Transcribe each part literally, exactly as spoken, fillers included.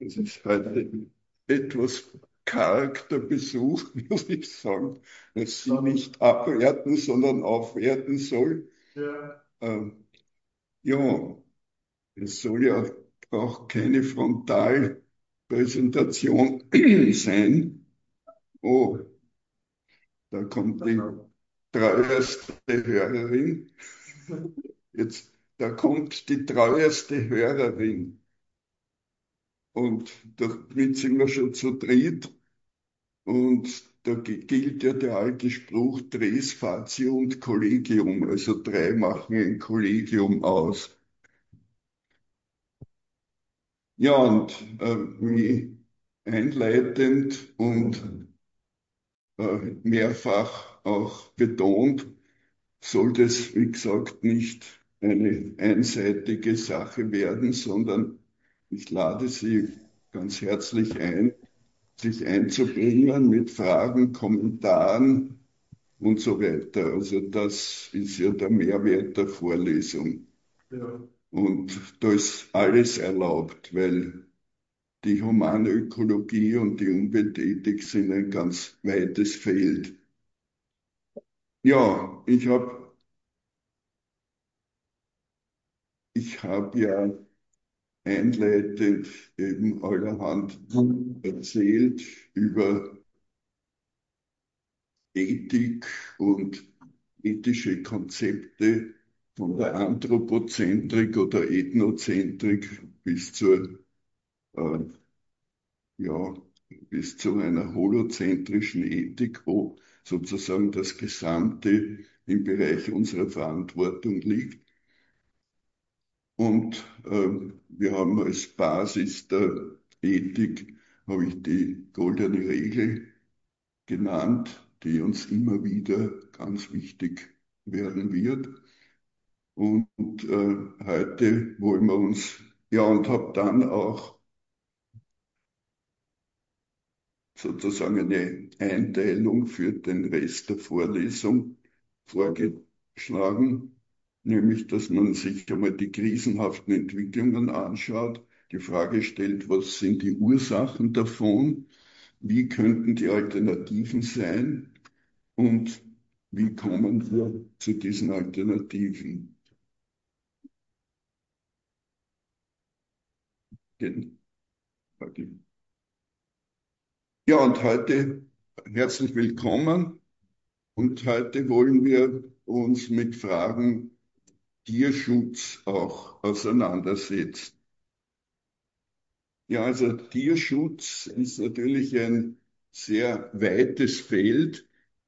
Es ist heute etwas karg, der Besuch, muss ich sagen, dass Sie nicht abwerten, sondern aufwerten soll. Ja. Ähm, ja, es soll ja auch keine Frontalpräsentation sein. Oh, da kommt die treueste Hörerin. Jetzt, da kommt die treueste Hörerin. Und damit sind wir schon zu dritt. Und da gi- gilt ja der alte Spruch, tres faciunt collegium, also drei machen ein Kollegium aus. Ja, und äh, wie einleitend und äh, mehrfach auch betont, soll das, wie gesagt, nicht eine einseitige Sache werden, sondern ich lade Sie ganz herzlich ein, sich einzubringen mit Fragen, Kommentaren und so weiter. Also das ist ja der Mehrwert der Vorlesung. Ja. Und da ist alles erlaubt, weil die Humanökologie und die Umweltethik sind ein ganz weites Feld. Ja, ich habe ich hab ja einleitend eben allerhand erzählt über Ethik und ethische Konzepte von der Anthropozentrik oder Ethnozentrik bis zur, äh, ja, bis zu einer holozentrischen Ethik, wo sozusagen das Gesamte im Bereich unserer Verantwortung liegt. Und ähm, wir haben als Basis der Ethik, habe ich die goldene Regel genannt, die uns immer wieder ganz wichtig werden wird. Und äh, heute wollen wir uns, ja, und habe dann auch sozusagen eine Einteilung für den Rest der Vorlesung vorgeschlagen, nämlich, dass man sich einmal die krisenhaften Entwicklungen anschaut, die Frage stellt, was sind die Ursachen davon, wie könnten die Alternativen sein und wie kommen wir zu diesen Alternativen. Ja, und heute herzlich willkommen. Und heute wollen wir uns mit Fragen Tierschutz auch auseinandersetzen. Ja, also Tierschutz ist natürlich ein sehr weites Feld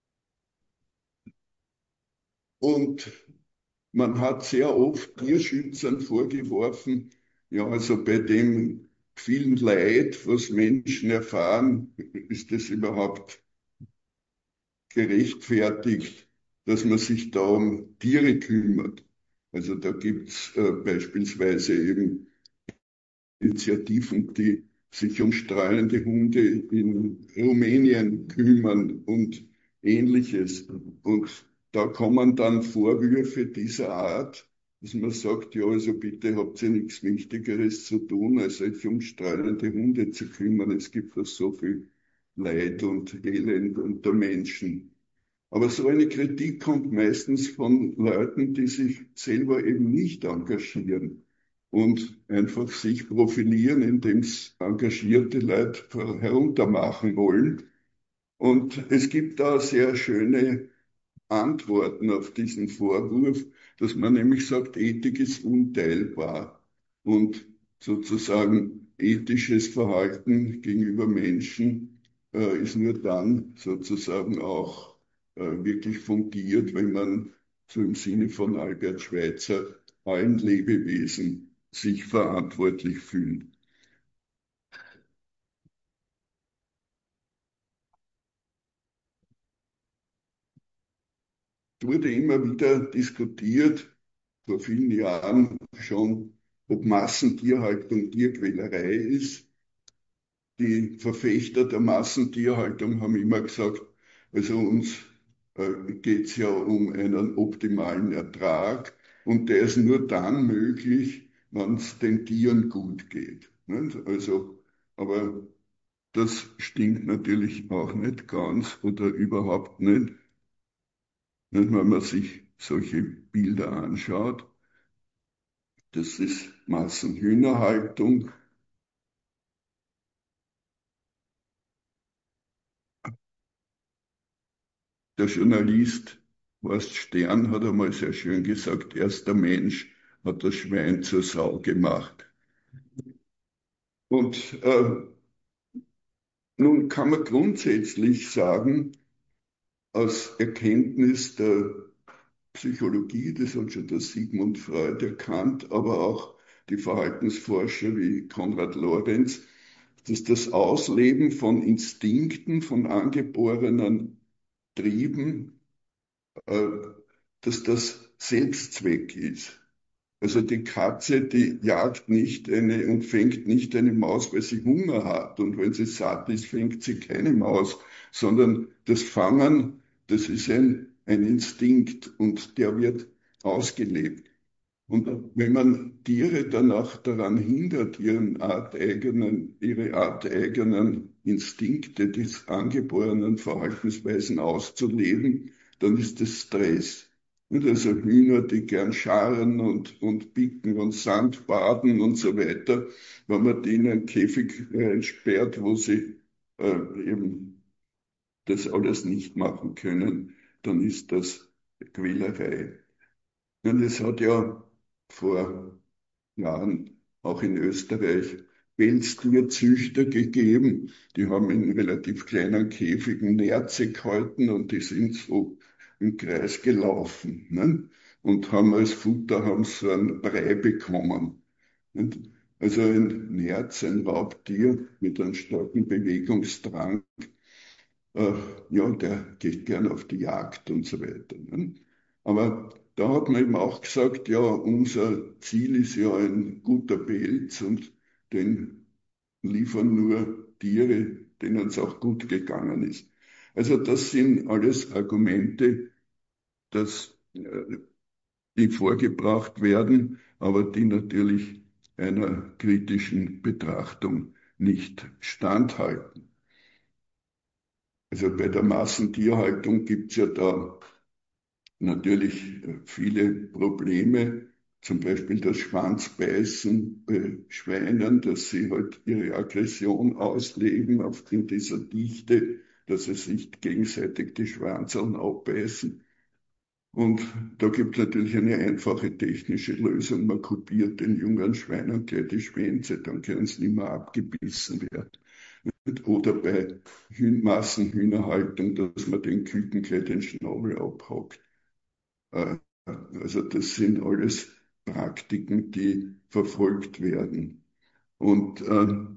und man hat sehr oft Tierschützern vorgeworfen, ja, also bei dem vielen Leid, was Menschen erfahren, ist es überhaupt gerechtfertigt, dass man sich da um Tiere kümmert. Also da gibt's äh, beispielsweise eben Initiativen, die sich um strahlende Hunde in Rumänien kümmern und ähnliches. Und da kommen dann Vorwürfe dieser Art, dass man sagt, ja, also bitte habt ihr nichts Wichtigeres zu tun, als euch um strahlende Hunde zu kümmern. Es gibt doch so viel Leid und Elend unter Menschen. Aber so eine Kritik kommt meistens von Leuten, die sich selber eben nicht engagieren und einfach sich profilieren, indem sie engagierte Leute heruntermachen wollen. Und es gibt da sehr schöne Antworten auf diesen Vorwurf, dass man nämlich sagt, Ethik ist unteilbar und sozusagen ethisches Verhalten gegenüber Menschen äh, ist nur dann sozusagen auch äh, wirklich fundiert, wenn man so im Sinne von Albert Schweitzer allen Lebewesen sich verantwortlich fühlt. Es wurde immer wieder diskutiert, vor vielen Jahren schon, ob Massentierhaltung Tierquälerei ist. Die Verfechter der Massentierhaltung haben immer gesagt, also uns äh, geht es ja um einen optimalen Ertrag und der ist nur dann möglich, wenn es den Tieren gut geht. Nicht? Also Aber das stimmt natürlich auch nicht ganz oder überhaupt nicht, nicht, wenn man sich solche Bilder anschaut. Das ist Massenhühnerhaltung. Der Journalist Horst Stern hat einmal sehr schön gesagt, erst der Mensch hat das Schwein zur Sau gemacht. Und äh, nun kann man grundsätzlich sagen, aus Erkenntnis der Psychologie, das hat schon der Sigmund Freud erkannt, aber auch die Verhaltensforscher wie Konrad Lorenz, dass das Ausleben von Instinkten, von angeborenen Trieben, äh, dass das Selbstzweck ist. Also die Katze, die jagt nicht eine und fängt nicht eine Maus, weil sie Hunger hat. Und wenn sie satt ist, fängt sie keine Maus, sondern das Fangen, das ist ein, ein Instinkt und der wird ausgelebt. Und wenn man Tiere danach daran hindert, ihren arteigenen, ihre arteigenen Instinkte, die angeborenen Verhaltensweisen auszuleben, dann ist das Stress. Und also Hühner, die gern scharren und, und picken und Sand baden und so weiter, wenn man die in einen Käfig einsperrt, wo sie äh, eben das alles nicht machen können, dann ist das Quälerei. Und es hat ja vor Jahren auch in Österreich Pelztierzüchter gegeben. Die haben in relativ kleinen Käfigen Nerze gehalten und die sind so im Kreis gelaufen, ne? Und haben als Futter haben so einen Brei bekommen. Und also ein Nerz, ein Raubtier mit einem starken Bewegungsdrang, äh, ja, der geht gern auf die Jagd und so weiter. Ne? Aber da hat man eben auch gesagt, ja, unser Ziel ist ja ein guter Pelz und den liefern nur Tiere, denen es auch gut gegangen ist. Also das sind alles Argumente, dass, äh, die vorgebracht werden, aber die natürlich einer kritischen Betrachtung nicht standhalten. Also bei der Massentierhaltung gibt es ja da natürlich äh, viele Probleme, zum Beispiel das Schwanzbeißen bei Schweinen, dass sie halt ihre Aggression ausleben aufgrund dieser Dichte, dass sie sich gegenseitig die Schwanzeln abbeißen. Und da gibt es natürlich eine einfache technische Lösung. Man kopiert den jungen Schweinen gleich die Schwänze, dann können sie nicht mehr abgebissen werden. Oder bei Hühn Massenhühnerhaltung, dass man den Küken gleich den Schnabel abhackt. Äh, Also das sind alles Praktiken, die verfolgt werden. Und äh,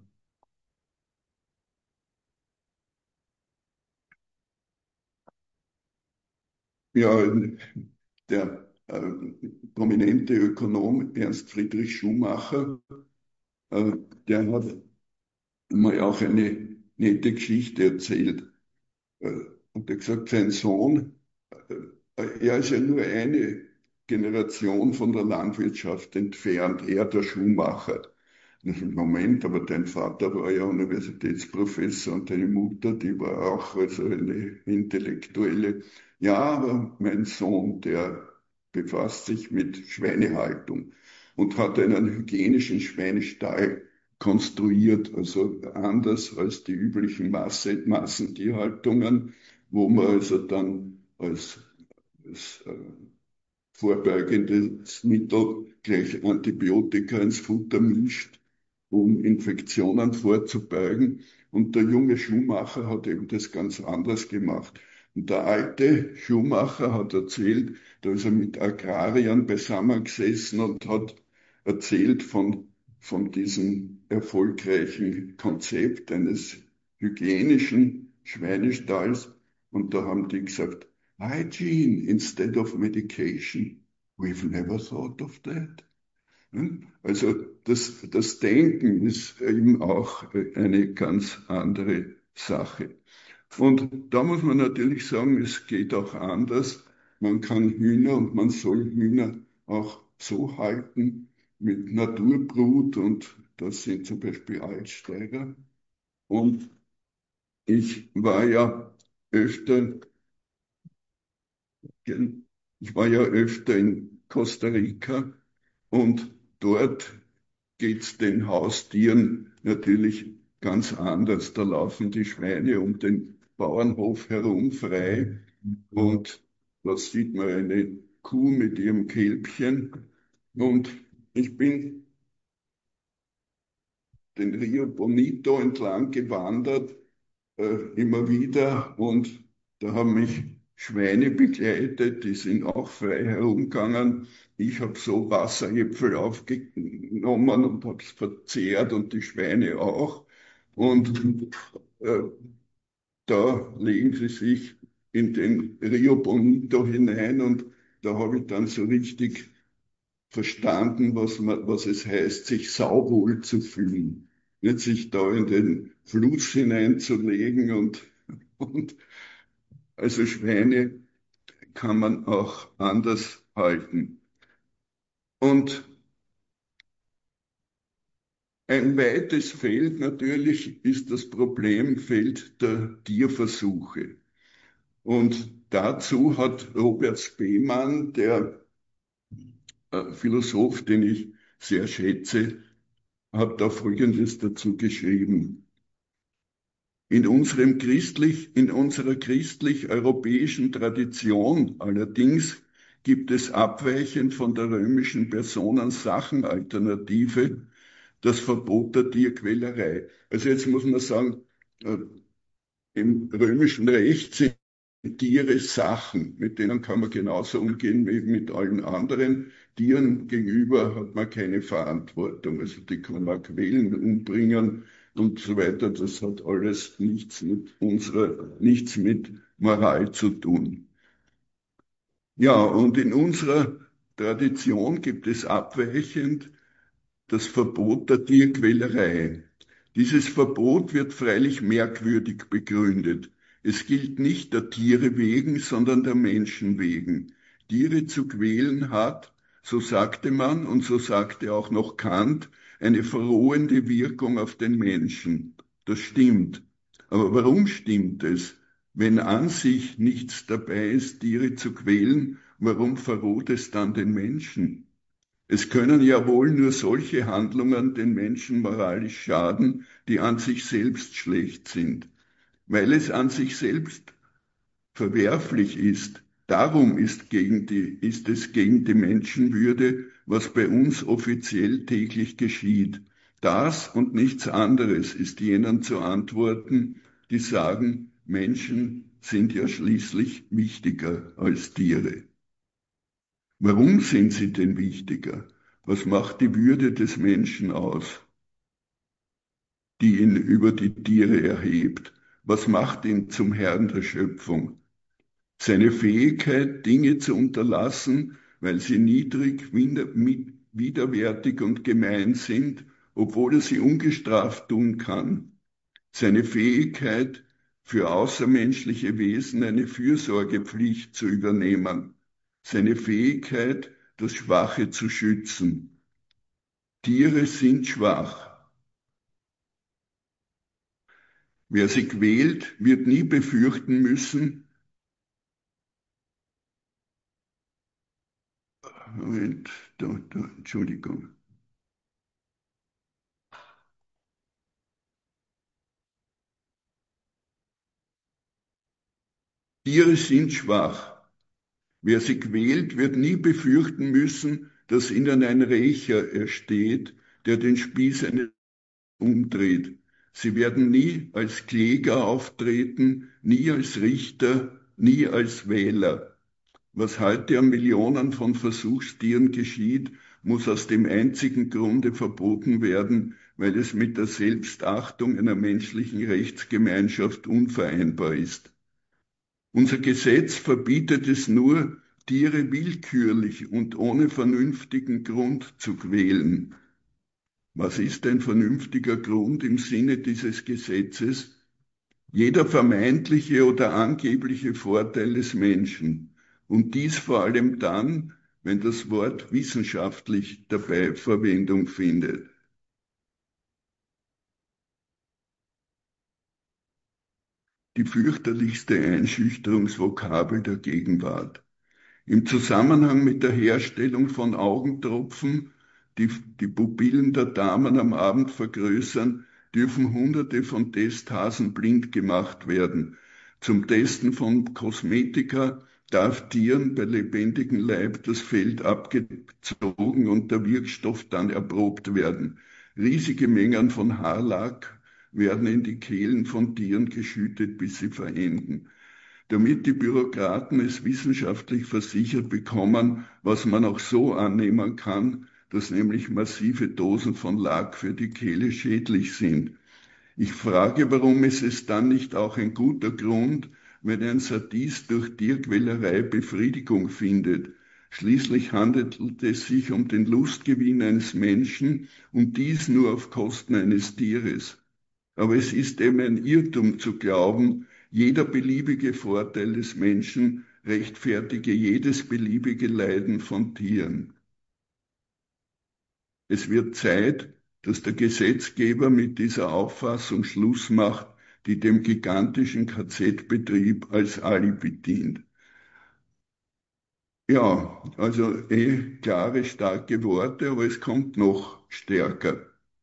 ja, der äh, prominente Ökonom Ernst Friedrich Schumacher, äh, der hat mal auch eine nette Geschichte erzählt. Äh, und er hat gesagt, sein Sohn, äh, er ist ja nur eine Generation von der Landwirtschaft entfernt, er der Schuhmacher. Moment, aber dein Vater war ja Universitätsprofessor und deine Mutter, die war auch also eine Intellektuelle. Ja, aber mein Sohn, der befasst sich mit Schweinehaltung und hat einen hygienischen Schweinestall konstruiert, also anders als die üblichen Masse, Massentierhaltungen, wo man also dann als, als äh, vorbeugendes Mittel gleich Antibiotika ins Futter mischt, um Infektionen vorzubeugen. Und der junge Schuhmacher hat eben das ganz anders gemacht. Und der alte Schuhmacher hat erzählt, da ist er mit Agrariern beisammengesessen und hat erzählt von, von diesem erfolgreichen Konzept eines hygienischen Schweinestalls. Und da haben die gesagt, Hygiene instead of medication. We've never thought of that. Hm? Also das, das Denken ist eben auch eine ganz andere Sache. Und da muss man natürlich sagen, es geht auch anders. Man kann Hühner und man soll Hühner auch so halten mit Naturbrut und Das sind zum Beispiel Altsteiger. Und ich war ja öfter, ich war ja öfter in Costa Rica und dort geht's den Haustieren natürlich ganz anders. Da laufen die Schweine um den Bauernhof herum frei und da sieht man eine Kuh mit ihrem Kälbchen. Und ich bin den Rio Bonito entlang gewandert, äh, immer wieder, und da haben mich Schweine begleitet, die sind auch frei herumgegangen. Ich habe so Wasseräpfel aufgenommen und habe es verzehrt und die Schweine auch. Und äh, da legen sie sich in den Rio Bonito hinein und da habe ich dann so richtig verstanden, was, man, was es heißt, sich sauwohl zu fühlen. Nicht sich da in den Fluss hineinzulegen und, und also Schweine kann man auch anders halten. Und ein weites Feld natürlich ist das Problemfeld der Tierversuche. Und dazu hat Robert Spemann, der äh, Philosoph, den ich sehr schätze, hat da Folgendes dazu geschrieben. In unserem christlich, in unserer christlich-europäischen Tradition allerdings gibt es abweichend von der römischen Personen-Sachen-Alternative das Verbot der Tierquälerei. Also jetzt muss man sagen, äh, im römischen Recht sind Tiere Sachen, mit denen kann man genauso umgehen wie mit allen anderen. Tieren gegenüber hat man keine Verantwortung. Also die kann man quälen, umbringen und so weiter. Das hat alles nichts mit unserer, nichts mit Moral zu tun. Ja, und in unserer Tradition gibt es abweichend das Verbot der Tierquälerei. Dieses Verbot wird freilich merkwürdig begründet. Es gilt nicht der Tiere wegen, sondern der Menschen wegen. Tiere zu quälen hat, so sagte man und so sagte auch noch Kant, eine verrohende Wirkung auf den Menschen. Das stimmt. Aber warum stimmt es? Wenn an sich nichts dabei ist, Tiere zu quälen, warum verroht es dann den Menschen? Es können ja wohl nur solche Handlungen den Menschen moralisch schaden, die an sich selbst schlecht sind. Weil es an sich selbst verwerflich ist, darum ist, gegen die, ist es gegen die Menschenwürde, was bei uns offiziell täglich geschieht. Das und nichts anderes ist jenen zu antworten, die sagen, Menschen sind ja schließlich wichtiger als Tiere. Warum sind sie denn wichtiger? Was macht die Würde des Menschen aus, die ihn über die Tiere erhebt? Was macht ihn zum Herrn der Schöpfung? Seine Fähigkeit, Dinge zu unterlassen, weil sie niedrig, widerwärtig und gemein sind, obwohl er sie ungestraft tun kann. Seine Fähigkeit, für außermenschliche Wesen eine Fürsorgepflicht zu übernehmen. Seine Fähigkeit, das Schwache zu schützen. Tiere sind schwach. Wer sie quält, wird nie befürchten müssen, Moment, da, da, Entschuldigung. Tiere sind schwach. Wer sie quält, wird nie befürchten müssen, dass ihnen ein Rächer ersteht, der den Spieß eines umdreht. Sie werden nie als Kläger auftreten, nie als Richter, nie als Wähler. Was heute an Millionen von Versuchstieren geschieht, muss aus dem einzigen Grunde verboten werden, weil es mit der Selbstachtung einer menschlichen Rechtsgemeinschaft unvereinbar ist. Unser Gesetz verbietet es nur, Tiere willkürlich und ohne vernünftigen Grund zu quälen. Was ist ein vernünftiger Grund im Sinne dieses Gesetzes? Jeder vermeintliche oder angebliche Vorteil des Menschen. Und dies vor allem dann, wenn das Wort wissenschaftlich dabei Verwendung findet. die fürchterlichste Einschüchterungsvokabel der Gegenwart. Im Zusammenhang mit der Herstellung von Augentropfen, die die Pupillen der Damen am Abend vergrößern, dürfen Hunderte von Testhasen blind gemacht werden. Zum Testen von Kosmetika darf Tieren bei lebendigem Leib das Fell abgezogen und der Wirkstoff dann erprobt werden. Riesige Mengen von Haarlack werden in die Kehlen von Tieren geschüttet, bis sie verenden. Damit die Bürokraten es wissenschaftlich versichert bekommen, was man auch so annehmen kann, dass nämlich massive Dosen von Lack für die Kehle schädlich sind. Ich frage, warum ist es dann nicht auch ein guter Grund, wenn ein Sadist durch Tierquälerei Befriedigung findet? Schließlich handelt es sich um den Lustgewinn eines Menschen und dies nur auf Kosten eines Tieres. Aber es ist eben ein Irrtum zu glauben, jeder beliebige Vorteil des Menschen rechtfertige jedes beliebige Leiden von Tieren. Es wird Zeit, dass der Gesetzgeber mit dieser Auffassung Schluss macht, die dem gigantischen K Z-Betrieb als Alibi dient. Ja, also eh klare, starke Worte, aber es kommt noch stärker.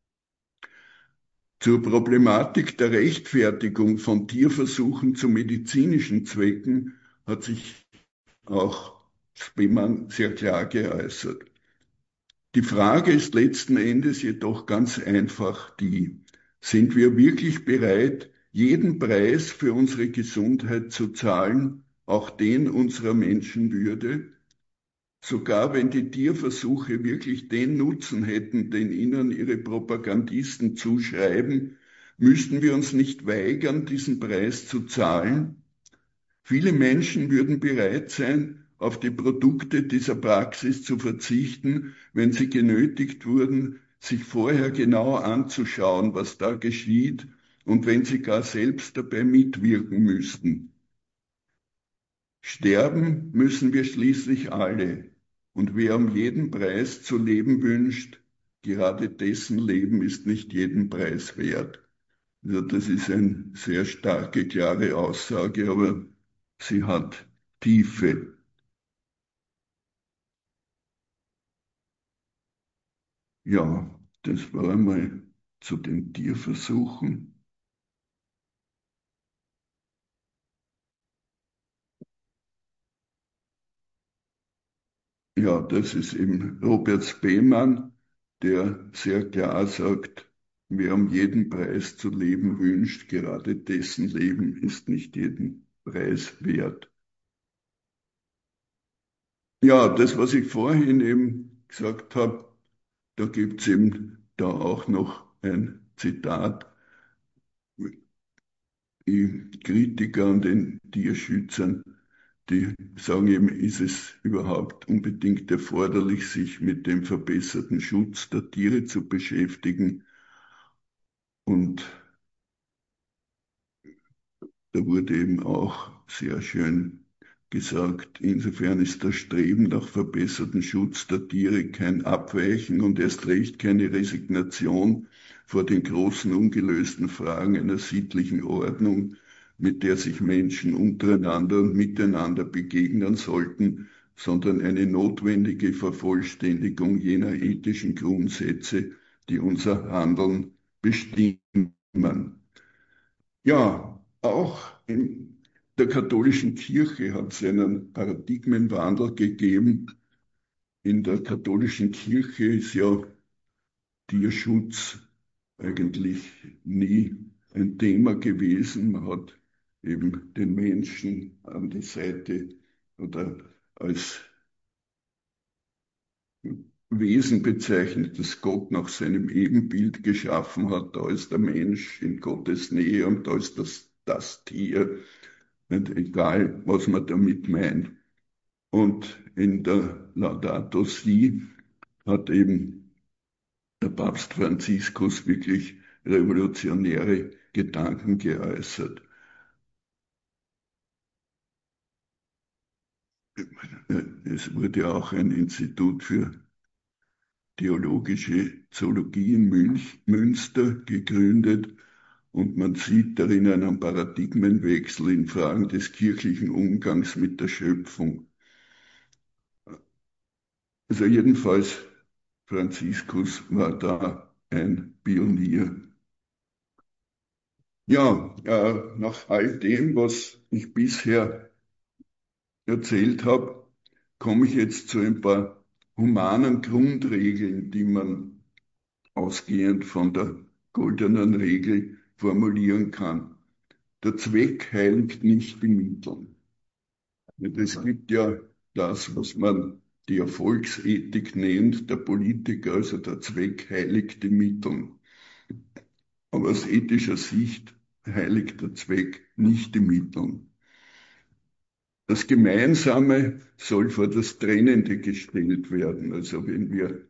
Zur Problematik der Rechtfertigung von Tierversuchen zu medizinischen Zwecken hat sich auch Spemann sehr klar geäußert. Die Frage ist letzten Endes jedoch ganz einfach die: Sind wir wirklich bereit, jeden Preis für unsere Gesundheit zu zahlen, auch den unserer Menschenwürde? Sogar wenn die Tierversuche wirklich den Nutzen hätten, den ihnen ihre Propagandisten zuschreiben, müssten wir uns nicht weigern, diesen Preis zu zahlen? Viele Menschen würden bereit sein, auf die Produkte dieser Praxis zu verzichten, wenn sie genötigt wurden, sich vorher genau anzuschauen, was da geschieht, und wenn sie gar selbst dabei mitwirken müssten. Sterben müssen wir schließlich alle, und wer um jeden Preis zu leben wünscht, gerade dessen Leben ist nicht jeden Preis wert. Also das ist eine sehr starke, klare Aussage, aber sie hat Tiefe. Ja, das war einmal zu den Tierversuchen. Ja, das ist eben Robert Spemann, der sehr klar sagt, wer um jeden Preis zu leben wünscht, gerade dessen Leben ist nicht jeden Preis wert. Ja, das, was ich vorhin eben gesagt habe, da gibt es eben da auch noch ein Zitat. Die Kritiker und den Tierschützern, die sagen eben, ist es überhaupt unbedingt erforderlich, sich mit dem verbesserten Schutz der Tiere zu beschäftigen? Und da wurde eben auch sehr schön gesagt, insofern ist das Streben nach verbessertem Schutz der Tiere kein Abweichen und erst recht keine Resignation vor den großen ungelösten Fragen einer sittlichen Ordnung, mit der sich Menschen untereinander und miteinander begegnen sollten, sondern eine notwendige Vervollständigung jener ethischen Grundsätze, die unser Handeln bestimmen. Ja, auch in der katholischen Kirche hat es einen Paradigmenwandel gegeben. In der katholischen Kirche ist ja Tierschutz eigentlich nie ein Thema gewesen. Man hat eben den Menschen an die Seite oder als Wesen bezeichnet, das Gott nach seinem Ebenbild geschaffen hat. Da ist der Mensch in Gottes Nähe und da ist das, das Tier. Und egal, was man damit meint. Und in der Laudato Si hat eben der Papst Franziskus wirklich revolutionäre Gedanken geäußert. Es wurde auch ein Institut für theologische Zoologie in Münch, Münster gegründet und man sieht darin einen Paradigmenwechsel in Fragen des kirchlichen Umgangs mit der Schöpfung. Also jedenfalls, Franziskus war da ein Pionier. Ja, äh, nach all dem, was ich bisher erzählt habe, komme ich jetzt zu ein paar humanen Grundregeln, die man ausgehend von der goldenen Regel formulieren kann. Der Zweck heiligt nicht die Mittel. Es gibt ja das, was man die Erfolgsethik nennt, der Politiker, also der Zweck heiligt die Mittel. Aber aus ethischer Sicht heiligt der Zweck nicht die Mittel. Das Gemeinsame soll vor das Trennende gestellt werden. Also wenn wir,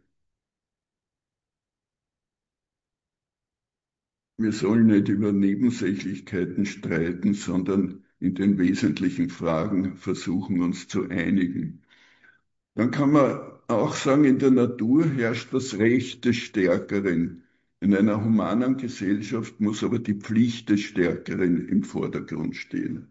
wir sollen nicht über Nebensächlichkeiten streiten, sondern in den wesentlichen Fragen versuchen, uns zu einigen. Dann kann man auch sagen, in der Natur herrscht das Recht des Stärkeren. In einer humanen Gesellschaft muss aber die Pflicht des Stärkeren im Vordergrund stehen.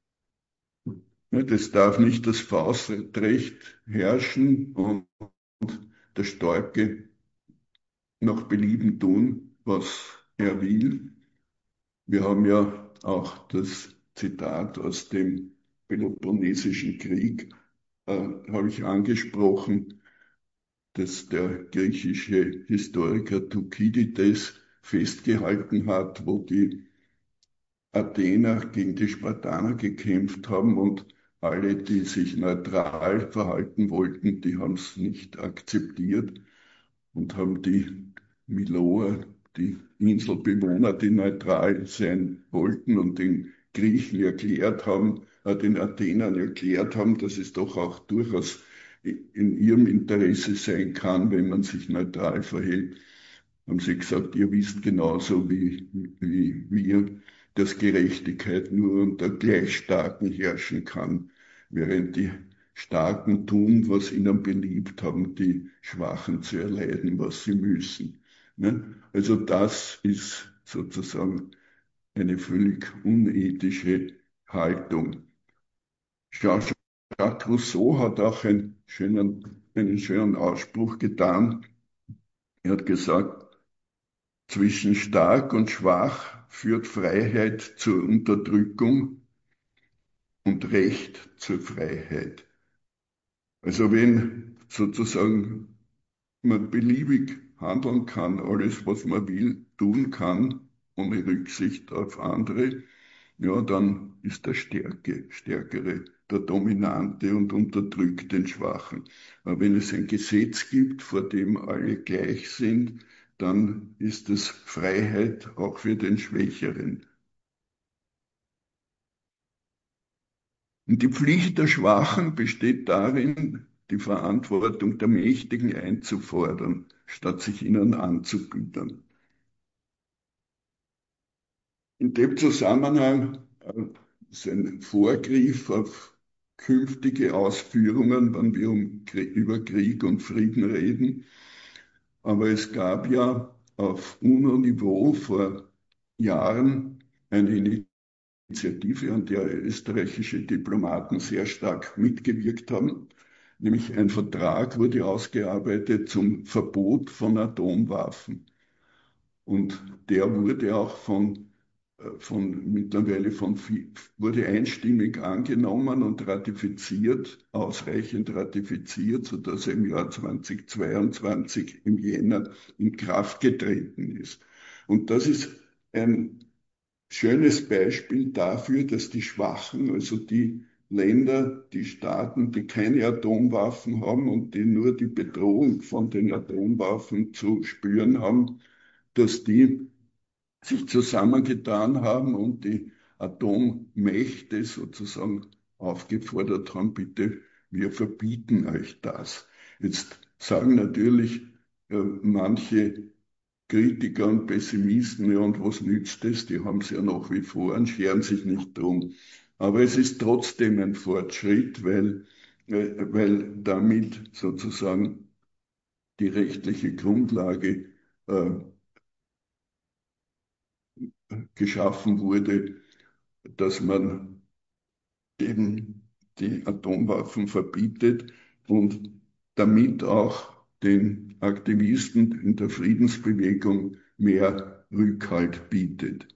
Es darf nicht das Faustrecht herrschen und der Starke nach Belieben tun, was er will. Wir haben ja auch das Zitat aus dem Peloponnesischen Krieg, äh, habe ich angesprochen, das der griechische Historiker Thukydides festgehalten hat, wo die Athener gegen die Spartaner gekämpft haben und alle, die sich neutral verhalten wollten, die haben es nicht akzeptiert und haben die Miloer, die Inselbewohner, die neutral sein wollten und den Griechen erklärt haben, äh, den Athenern erklärt haben, dass es doch auch durchaus in ihrem Interesse sein kann, wenn man sich neutral verhält, haben sie gesagt, ihr wisst genauso wie, wie wir, dass Gerechtigkeit nur unter Gleichstarken herrschen kann, während die Starken tun, was ihnen beliebt, haben die Schwachen zu erleiden, was sie müssen. Ne? Also das ist sozusagen eine völlig unethische Haltung. Jean-Jacques Rousseau hat auch einen schönen, einen schönen Ausspruch getan. Er hat gesagt, zwischen stark und schwach führt Freiheit zur Unterdrückung und Recht zur Freiheit. Also wenn sozusagen man beliebig handeln kann, alles, was man will, tun kann, ohne Rücksicht auf andere, ja, dann ist der Stärke, Stärkere der Dominante und unterdrückt den Schwachen. Aber wenn es ein Gesetz gibt, vor dem alle gleich sind, dann ist es Freiheit auch für den Schwächeren. Und die Pflicht der Schwachen besteht darin, die Verantwortung der Mächtigen einzufordern, statt sich ihnen anzubiedern. In dem Zusammenhang äh, ist ein Vorgriff auf künftige Ausführungen, wenn wir um, über Krieg und Frieden reden. Aber es gab ja auf UNO-Niveau vor Jahren eine Initiative, an der österreichische Diplomaten sehr stark mitgewirkt haben. Nämlich ein Vertrag wurde ausgearbeitet zum Verbot von Atomwaffen. Und der wurde auch von, äh, von mittlerweile von, wurde einstimmig angenommen und ratifiziert, ausreichend ratifiziert, sodass er im Jahr zweitausendzweiundzwanzig im Jänner in Kraft getreten ist. Und das ist ein schönes Beispiel dafür, dass die Schwachen, also die Länder, die Staaten, die keine Atomwaffen haben und die nur die Bedrohung von den Atomwaffen zu spüren haben, dass die sich zusammengetan haben und die Atommächte sozusagen aufgefordert haben, bitte, wir verbieten euch das. Jetzt sagen natürlich äh, manche Kritiker und Pessimisten, ja, und was nützt es? Die haben es ja nach wie vor und scheren sich nicht drum. Aber es ist trotzdem ein Fortschritt, weil, äh, weil damit sozusagen die rechtliche Grundlage äh, geschaffen wurde, dass man eben die Atomwaffen verbietet und damit auch den Aktivisten in der Friedensbewegung mehr Rückhalt bietet.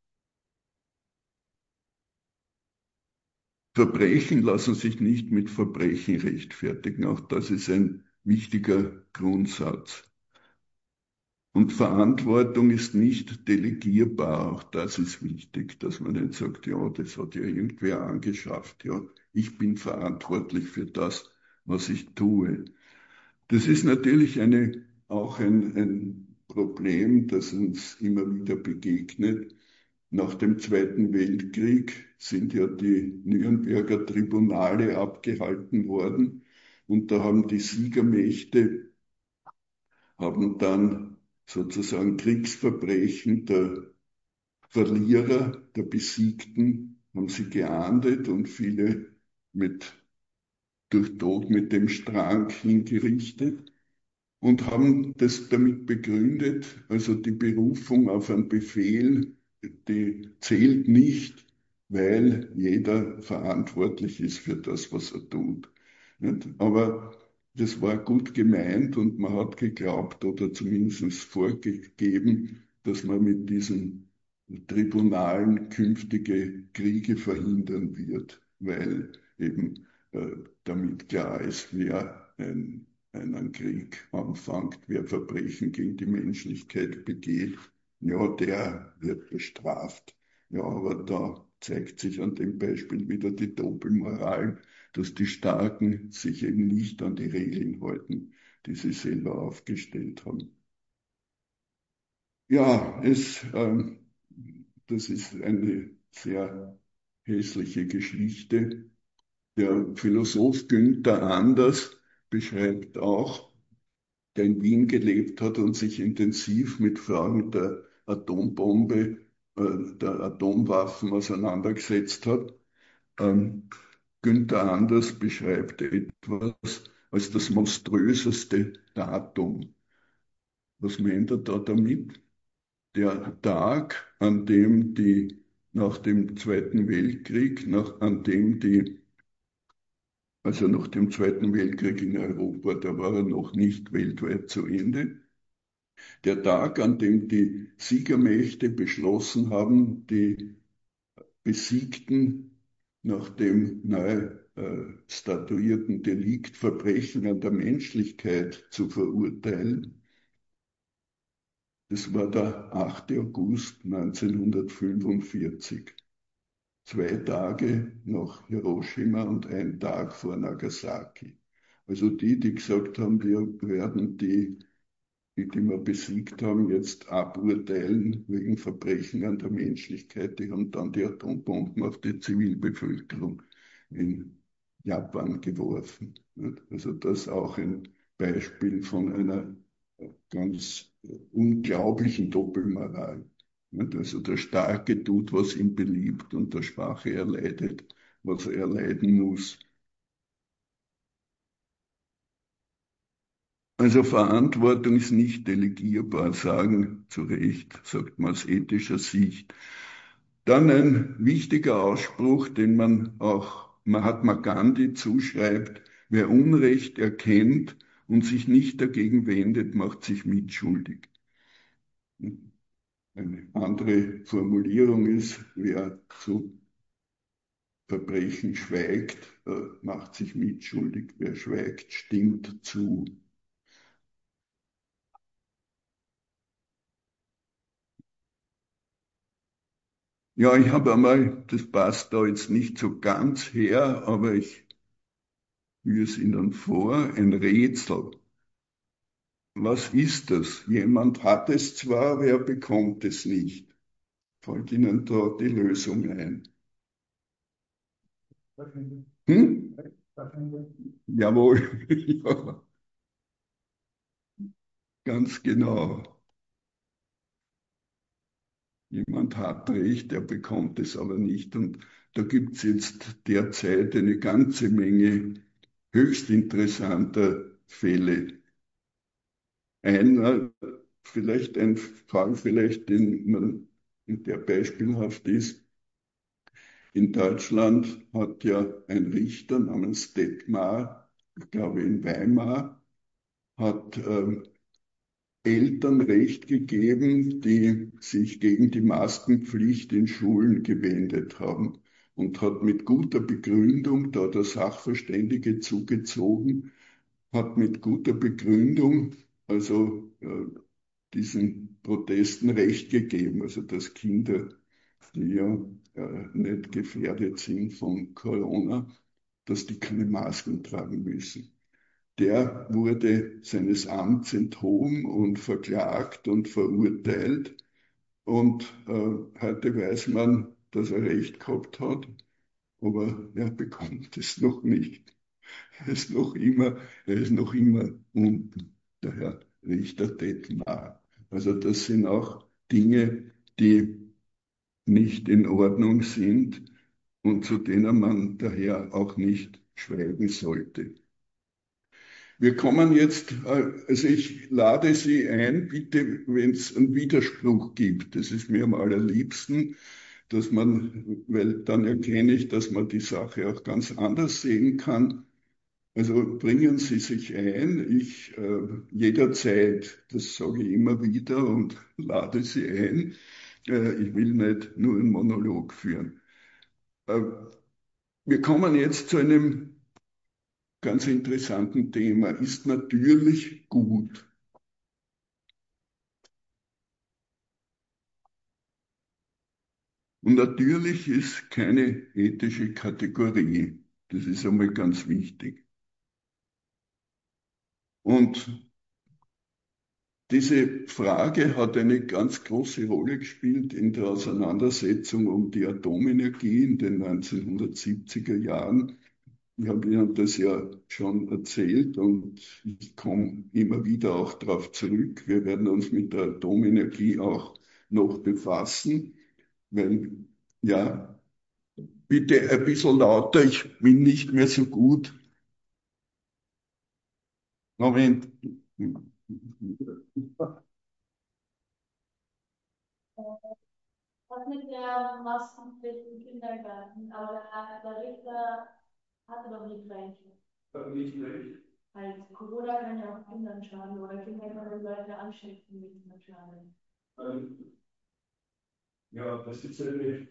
Verbrechen lassen sich nicht mit Verbrechen rechtfertigen. Auch das ist ein wichtiger Grundsatz. Und Verantwortung ist nicht delegierbar. Auch das ist wichtig, dass man nicht sagt, ja, das hat ja irgendwer angeschafft. Ja, ich bin verantwortlich für das, was ich tue. Das ist natürlich eine, auch ein, ein Problem, das uns immer wieder begegnet. Nach dem Zweiten Weltkrieg sind ja die Nürnberger Tribunale abgehalten worden und da haben die Siegermächte haben dann sozusagen Kriegsverbrechen der Verlierer, der Besiegten, haben sie geahndet und viele mit, durch Tod mit dem Strang hingerichtet und haben das damit begründet, also die Berufung auf einen Befehl, die zählt nicht, weil jeder verantwortlich ist für das, was er tut. Nicht? Aber das war gut gemeint und man hat geglaubt oder zumindest vorgegeben, dass man mit diesen Tribunalen künftige Kriege verhindern wird, weil eben äh, damit klar ist, wer ein einen Krieg anfängt, wer Verbrechen gegen die Menschlichkeit begeht, ja, der wird bestraft. Ja, aber da zeigt sich an dem Beispiel wieder die Doppelmoral, dass die Starken sich eben nicht an die Regeln halten, die sie selber aufgestellt haben. Ja, es, ähm, das ist eine sehr hässliche Geschichte. Der Philosoph Günther Anders beschreibt auch, der in Wien gelebt hat und sich intensiv mit Fragen der Atombombe, äh, der Atomwaffen auseinandergesetzt hat. Ähm, Günther Anders beschreibt etwas als das monströseste Datum. Was meint er da damit? Der Tag, an dem die nach dem Zweiten Weltkrieg, nach, an dem die, also nach dem Zweiten Weltkrieg in Europa, da war er noch nicht weltweit zu Ende, der Tag, an dem die Siegermächte beschlossen haben, die Besiegten nach dem neu äh, statuierten Delikt Verbrechen an der Menschlichkeit zu verurteilen. Das war der achte August neunzehnhundertfünfundvierzig, zwei Tage nach Hiroshima und ein Tag vor Nagasaki. Also die, die gesagt haben, wir werden die die, die wir besiegt haben, jetzt aburteilen wegen Verbrechen an der Menschlichkeit. Die haben dann die Atombomben auf die Zivilbevölkerung in Japan geworfen. Also das auch ein Beispiel von einer ganz unglaublichen Doppelmoral. Also der Starke tut, was ihm beliebt und der Schwache erleidet, was er erleiden muss. Also Verantwortung ist nicht delegierbar, sagen zu Recht, sagt man aus ethischer Sicht. Dann ein wichtiger Ausspruch, den man auch Mahatma Gandhi zuschreibt: Wer Unrecht erkennt und sich nicht dagegen wendet, macht sich mitschuldig. Eine andere Formulierung ist, wer zu Verbrechen schweigt, äh, macht sich mitschuldig. Wer schweigt, stimmt zu. Ja, ich habe einmal, das passt da jetzt nicht so ganz her, aber ich führe es Ihnen vor, ein Rätsel. Was ist das? Jemand hat es zwar, wer bekommt es nicht? Fällt Ihnen da die Lösung ein? Hm? Jawohl, ja, ganz genau. Jemand hat Recht, er bekommt es aber nicht. Und da gibt es jetzt derzeit eine ganze Menge höchst interessanter Fälle. Einer, vielleicht ein Fall, vielleicht, den man und der beispielhaft ist. In Deutschland hat ja ein Richter namens Detmar, ich glaube in Weimar, hat ähm, Eltern Recht gegeben, die sich gegen die Maskenpflicht in Schulen gewendet haben und hat mit guter Begründung, da der Sachverständige zugezogen, hat mit guter Begründung also äh, diesen Protesten Recht gegeben, also dass Kinder, die ja äh, nicht gefährdet sind von Corona, dass die keine Masken tragen müssen. Der wurde seines Amts enthoben und verklagt und verurteilt. Und äh, heute weiß man, dass er Recht gehabt hat, aber er bekommt es noch nicht. Er ist noch immer, er ist noch immer unten, der Herr Richter Detmar. Also das sind auch Dinge, die nicht in Ordnung sind und zu denen man daher auch nicht schweigen sollte. Wir kommen jetzt, äh, also ich lade Sie ein, bitte, wenn es einen Widerspruch gibt, das ist mir am allerliebsten, dass man, weil dann erkenne ich, dass man die Sache auch ganz anders sehen kann. Also bringen Sie sich ein, ich äh, jederzeit, das sage ich immer wieder und lade Sie ein. Äh, ich will nicht nur einen Monolog führen. Äh, wir kommen jetzt zu einem ganz interessanten Thema. Ist natürlich gut. Und natürlich ist keine ethische Kategorie. Das ist einmal ganz wichtig. Und diese Frage hat eine ganz große Rolle gespielt in der Auseinandersetzung um die Atomenergie in den neunzehnhundertsiebziger Jahren. Ich habe Ihnen das ja schon erzählt und ich komme immer wieder auch darauf zurück. Wir werden uns mit der Atomenergie auch noch befassen, weil, ja, bitte ein bisschen lauter, ich bin nicht mehr so gut. Moment. Was mit der Maskenpflicht im Kindergarten? Aber der, der Richter hatte doch nicht recht. Nicht recht. Halt, Corona kann ja auch Kindern schaden oder Kinder können Leute anstecken mit Schaden. Ähm, ja, das ist eine,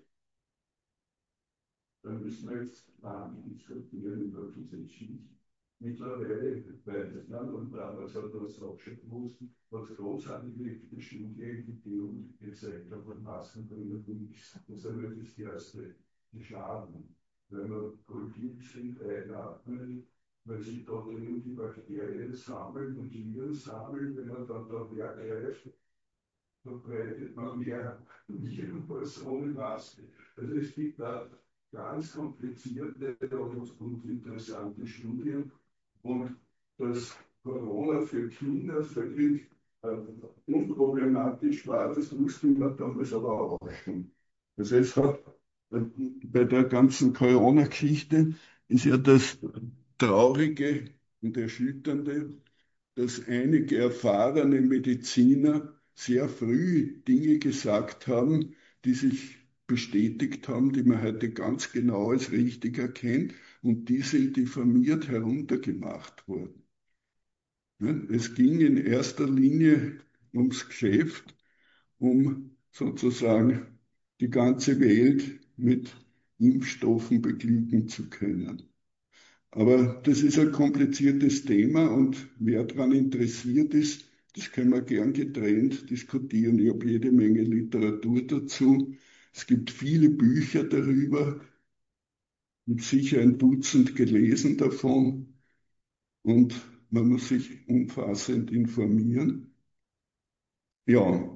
da müssen wir jetzt lange diskutieren über diese Geschichte. Mittlerweile weiß man, und damals hat man es auch schon gewusst, was großartige Studien gibt, die uns gezeigt haben, von Maskenbildung nichts. Das ist aber das erste, die Schaden. Wenn wir Kohlendioxid einatmen, weil sich dort drin die Bakterien sammeln und die Viren sammeln, wenn man dann da hergreift, verbreitet man mehr Viren als ohne Maske. Also es gibt da ganz komplizierte und interessante Studien. Und dass Corona für Kinder völlig äh, unproblematisch war, das wussten wir damals aber auch schon. Also es hat äh, bei der ganzen Corona-Geschichte ist ja das Traurige und Erschütternde, dass einige erfahrene Mediziner sehr früh Dinge gesagt haben, die sich bestätigt haben, die man heute ganz genau als richtig erkennt, und die sind diffamiert heruntergemacht worden. Es ging in erster Linie ums Geschäft, um sozusagen die ganze Welt mit Impfstoffen beglücken zu können. Aber das ist ein kompliziertes Thema und wer daran interessiert ist, das können wir gern getrennt diskutieren. Ich habe jede Menge Literatur dazu. Es gibt viele Bücher darüber, mit sicher ein Dutzend gelesen davon und man muss sich umfassend informieren. Ja,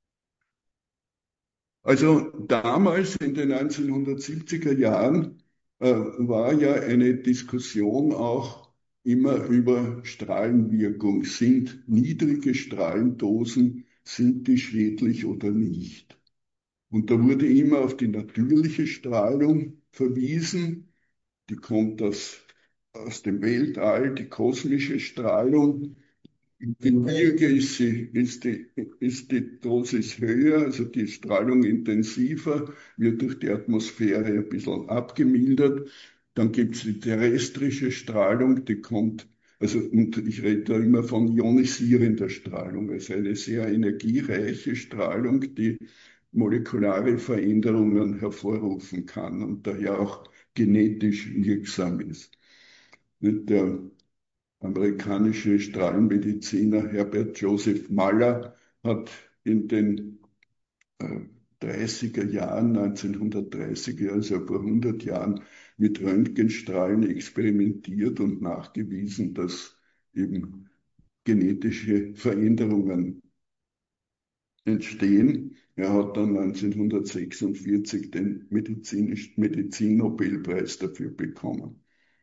also damals in den neunzehnhundertsiebziger Jahren äh, war ja eine Diskussion auch immer über Strahlenwirkung. Sind niedrige Strahlendosen, sind die schädlich oder nicht? Und da wurde immer auf die natürliche Strahlung verwiesen. Die kommt aus, aus dem Weltall, die kosmische Strahlung. Im Gebirge ist, sie, ist, die, ist die Dosis höher, also die Strahlung intensiver, wird durch die Atmosphäre ein bisschen abgemildert. Dann gibt es die terrestrische Strahlung, die kommt, also und ich rede da immer von ionisierender Strahlung, also eine sehr energiereiche Strahlung, die molekulare Veränderungen hervorrufen kann und daher auch genetisch wirksam ist. Der amerikanische Strahlenmediziner Herbert Joseph Muller hat in den äh, dreißiger Jahren, neunzehnhundertdreißiger, also vor hundert Jahren, mit Röntgenstrahlen experimentiert und nachgewiesen, dass eben genetische Veränderungen entstehen. Er hat dann neunzehnhundertsechsundvierzig den Medizinisch, Medizin-Nobelpreis dafür bekommen.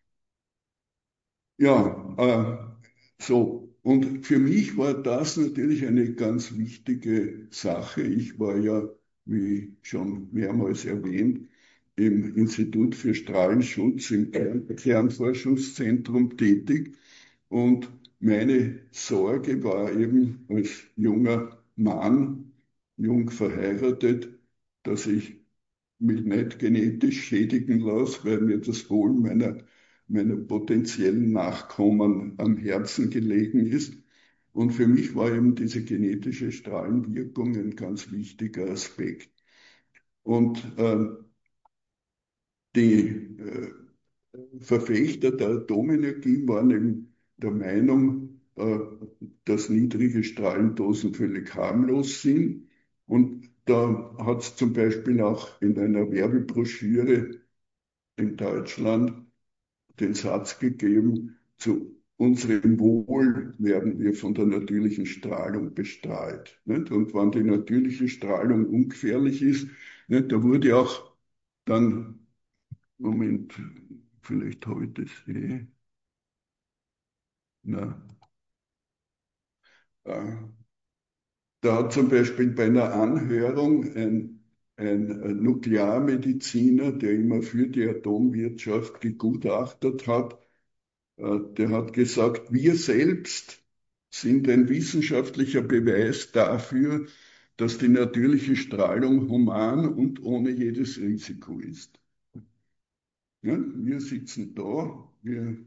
Ja, äh, so. Und für mich war das natürlich eine ganz wichtige Sache. Ich war ja, wie schon mehrmals erwähnt, im Institut für Strahlenschutz im Kern Kernforschungszentrum tätig. Und meine Sorge war eben als junger Mann, jung verheiratet, dass ich mich nicht genetisch schädigen lasse, weil mir das Wohl meiner, meiner potenziellen Nachkommen am Herzen gelegen ist. Und für mich war eben diese genetische Strahlenwirkung ein ganz wichtiger Aspekt. Und äh, die äh, Verfechter der Atomenergie waren eben der Meinung, äh, dass niedrige Strahlendosen völlig harmlos sind. Und da hat es zum Beispiel auch in einer Werbebroschüre in Deutschland den Satz gegeben, zu unserem Wohl werden wir von der natürlichen Strahlung bestrahlt. Nicht? Und wenn die natürliche Strahlung ungefährlich ist, nicht, da wurde auch dann, Moment, vielleicht habe ich das eh, na, äh, da hat zum Beispiel bei einer Anhörung ein, ein Nuklearmediziner, der immer für die Atomwirtschaft gegutachtet hat, Äh, der hat gesagt, wir selbst sind ein wissenschaftlicher Beweis dafür, dass die natürliche Strahlung human und ohne jedes Risiko ist. Ja, wir sitzen da, wir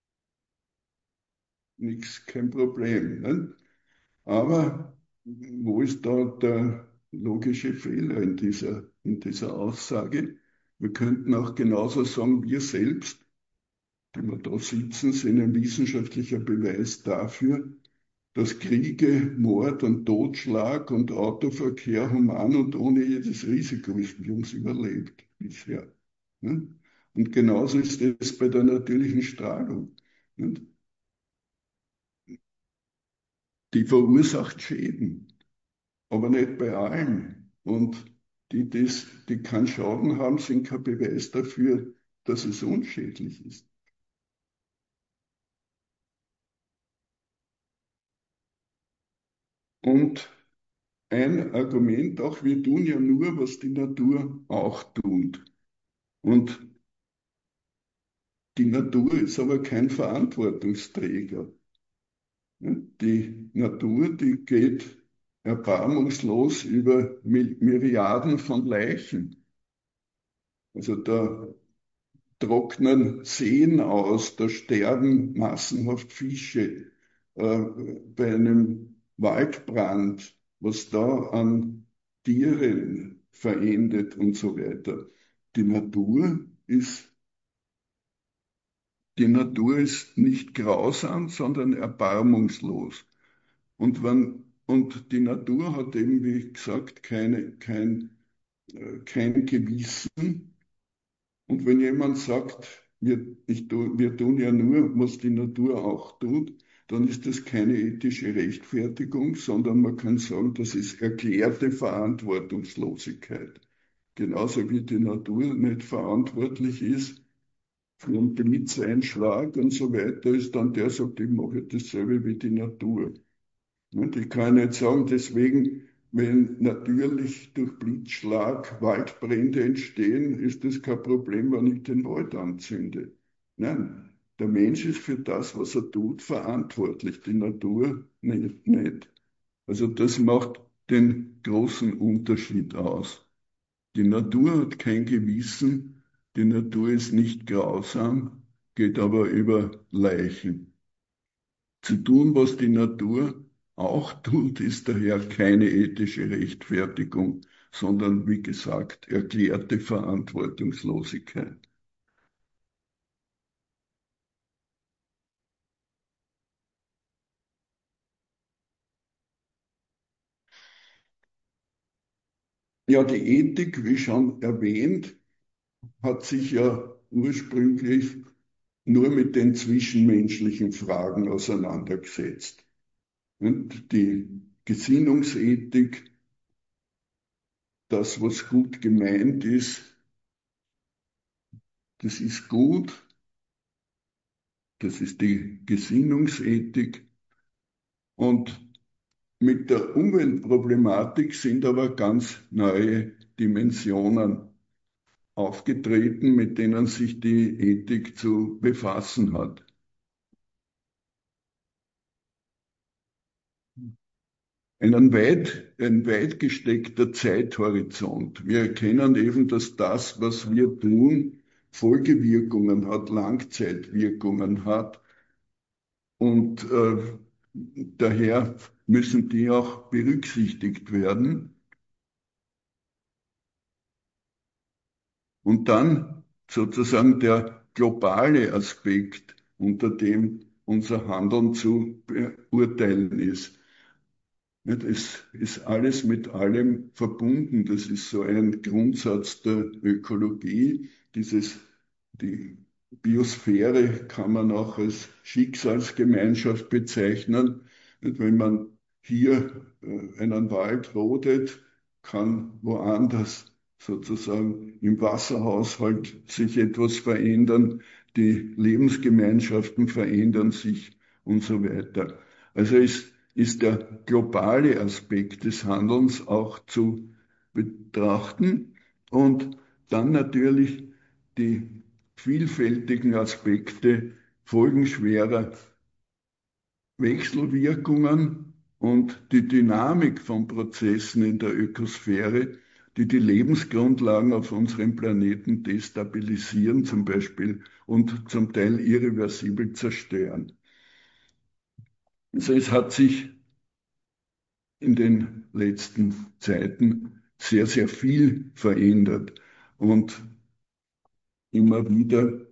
nichts, kein Problem. Ne? Aber wo ist da der logische Fehler in dieser, in dieser Aussage? Wir könnten auch genauso sagen, wir selbst, die wir da sitzen, sind ein wissenschaftlicher Beweis dafür, dass Kriege, Mord und Totschlag und Autoverkehr human und ohne jedes Risiko ist. Wir haben es überlebt bisher. Ne? Und genauso ist es bei der natürlichen Strahlung. Ne? Die verursacht Schäden, aber nicht bei allen. Und die, das, die keinen Schaden haben, sind kein Beweis dafür, dass es unschädlich ist. Und ein Argument auch, wir tun ja nur, was die Natur auch tut. Und die Natur ist aber kein Verantwortungsträger. Die Natur, die geht erbarmungslos über Myriaden von Leichen. Also da trocknen Seen aus, da sterben massenhaft Fische. Äh, bei einem Waldbrand, was da an Tieren verendet und so weiter. Die Natur ist Die Natur ist nicht grausam, sondern erbarmungslos. Und, wenn, und die Natur hat eben, wie gesagt, keine, kein, äh, kein Gewissen. Und wenn jemand sagt, wir, ich, tu- wir tun ja nur, was die Natur auch tut, dann ist das keine ethische Rechtfertigung, sondern man kann sagen, das ist erklärte Verantwortungslosigkeit. Genauso wie die Natur nicht verantwortlich ist für einen Blitzeinschlag und so weiter, ist dann der sagt, ich mache dasselbe wie die Natur. Und ich kann nicht sagen, deswegen, wenn natürlich durch Blitzschlag Waldbrände entstehen, ist das kein Problem, wenn ich den Wald anzünde. Nein, der Mensch ist für das, was er tut, verantwortlich, die Natur nicht. nicht. Also das macht den großen Unterschied aus. Die Natur hat kein Gewissen, die Natur ist nicht grausam, geht aber über Leichen. Zu tun, was die Natur auch tut, ist daher keine ethische Rechtfertigung, sondern, wie gesagt, erklärte Verantwortungslosigkeit. Ja, die Ethik, wie schon erwähnt, hat sich ja ursprünglich nur mit den zwischenmenschlichen Fragen auseinandergesetzt. Und die Gesinnungsethik, das, was gut gemeint ist, das ist gut, das ist die Gesinnungsethik. Und mit der Umweltproblematik sind aber ganz neue Dimensionen aufgetreten, mit denen sich die Ethik zu befassen hat. Einen weit, ein weit gesteckter Zeithorizont. Wir erkennen eben, dass das, was wir tun, Folgewirkungen hat, Langzeitwirkungen hat. Und äh, daher müssen die auch berücksichtigt werden. Und dann sozusagen der globale Aspekt, unter dem unser Handeln zu beurteilen ist. Es ist alles mit allem verbunden. Das ist so ein Grundsatz der Ökologie. Dieses, die Biosphäre kann man auch als Schicksalsgemeinschaft bezeichnen. Und wenn man hier äh, einen Wald rodet, kann woanders sozusagen im Wasserhaushalt sich etwas verändern, die Lebensgemeinschaften verändern sich und so weiter. Also ist, ist der globale Aspekt des Handelns auch zu betrachten und dann natürlich die vielfältigen Aspekte folgenschwerer Wechselwirkungen und die Dynamik von Prozessen in der Ökosphäre, die die Lebensgrundlagen auf unserem Planeten destabilisieren zum Beispiel und zum Teil irreversibel zerstören. Also es hat sich in den letzten Zeiten sehr, sehr viel verändert und immer wieder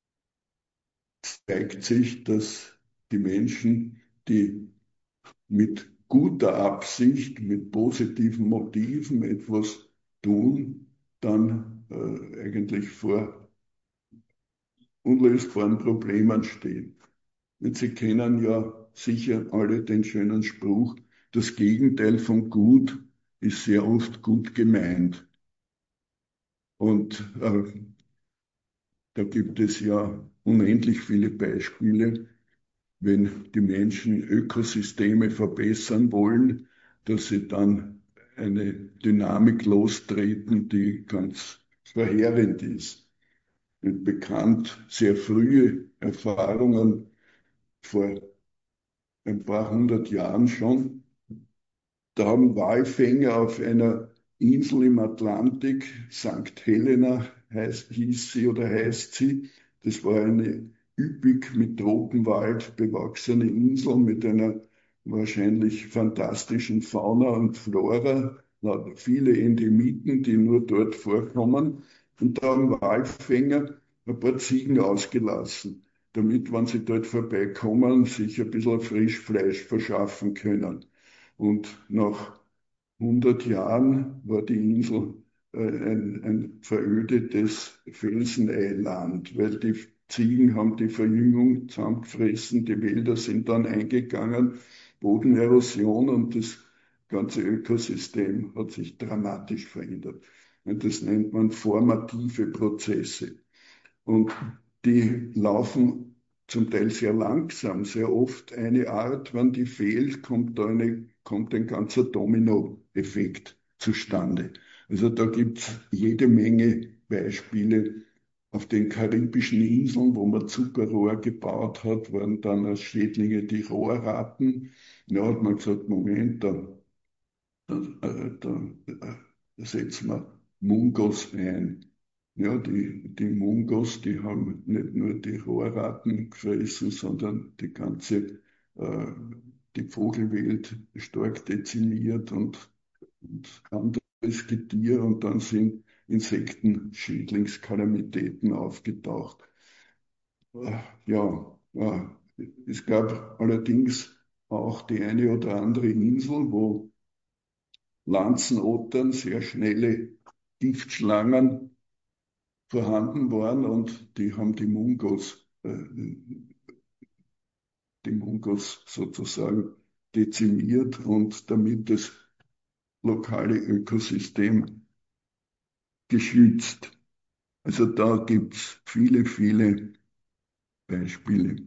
zeigt sich, dass die Menschen, die mit guter Absicht, mit positiven Motiven etwas tun, dann äh, eigentlich vor unlösbaren Problemen stehen. Und Sie kennen ja sicher alle den schönen Spruch, das Gegenteil von gut ist sehr oft gut gemeint. Und äh, da gibt es ja unendlich viele Beispiele, wenn die Menschen Ökosysteme verbessern wollen, dass sie dann eine Dynamik lostreten, die ganz verheerend ist. Und bekannt sehr frühe Erfahrungen vor ein paar hundert Jahren schon. Da haben Walfänger auf einer Insel im Atlantik, Sankt Helena heißt, hieß sie oder heißt sie, das war eine üppig mit Tropenwald bewachsene Insel mit einer wahrscheinlich fantastischen Fauna und Flora, viele Endemiten, die nur dort vorkommen. Und da haben Walfänger ein paar Ziegen ausgelassen, damit, wenn sie dort vorbeikommen, sich ein bisschen Frischfleisch verschaffen können. Und nach hundert Jahren war die Insel äh, ein, ein verödetes Felseneiland, weil die Ziegen haben die Verjüngung zusammengefressen, die Wälder sind dann eingegangen, Bodenerosion und das ganze Ökosystem hat sich dramatisch verändert. Und das nennt man formative Prozesse. Und die laufen zum Teil sehr langsam, sehr oft eine Art, wenn die fehlt, kommt da eine, kommt ein ganzer Dominoeffekt zustande. Also da gibt es jede Menge Beispiele auf den karibischen Inseln, wo man Zuckerrohr gebaut hat, waren dann als Schädlinge die Rohrratten. Da hat man gesagt, Moment, da, da, äh, da, da setzen wir Mungos ein. Ja, die, die Mungos, die haben nicht nur die Rohrratten gefressen, sondern die ganze, äh, die Vogelwelt stark dezimiert und, und anderes Getier und dann sind Insektenschädlingskalamitäten aufgetaucht. Äh, Ja, äh, es gab allerdings auch die eine oder andere Insel, wo Lanzenottern, sehr schnelle Giftschlangen, vorhanden waren und die haben die Mungos, äh, die Mungos sozusagen dezimiert und damit das lokale Ökosystem geschützt. Also da gibt es viele, viele Beispiele.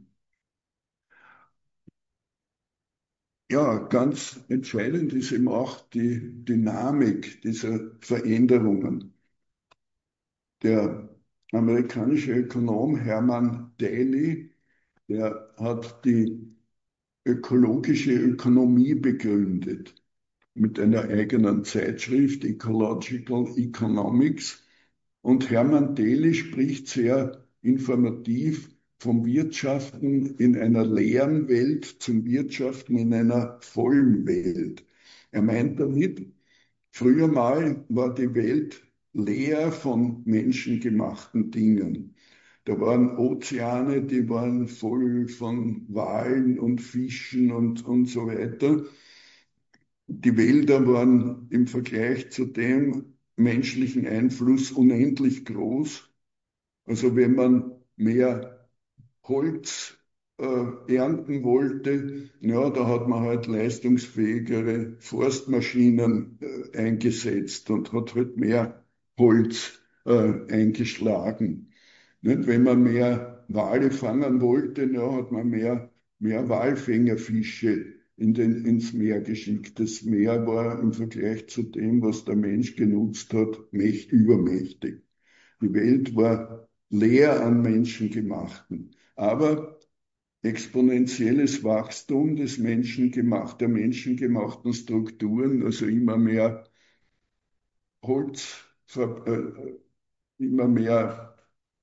Ja, ganz entscheidend ist eben auch die Dynamik dieser Veränderungen. Der amerikanische Ökonom Hermann Daly, der hat die ökologische Ökonomie begründet mit einer eigenen Zeitschrift Ecological Economics. Und Hermann Daly spricht sehr informativ vom Wirtschaften in einer leeren Welt zum Wirtschaften in einer vollen Welt. Er meint damit, früher mal war die Welt leer von menschengemachten Dingen. Da waren Ozeane, die waren voll von Walen und Fischen und, und so weiter. Die Wälder waren im Vergleich zu dem menschlichen Einfluss unendlich groß. Also wenn man mehr Holz äh, ernten wollte, ja, da hat man halt leistungsfähigere Forstmaschinen äh, eingesetzt und hat halt mehr Holz äh, eingeschlagen. Nicht? Wenn man mehr Wale fangen wollte, ja, hat man mehr, mehr Walfängerfische in den, ins Meer geschickt. Das Meer war im Vergleich zu dem, was der Mensch genutzt hat, mächt, übermächtig. Die Welt war leer an Menschengemachten. Aber exponentielles Wachstum des Menschengemacht, der menschengemachten Strukturen, also immer mehr Holz, äh, immer mehr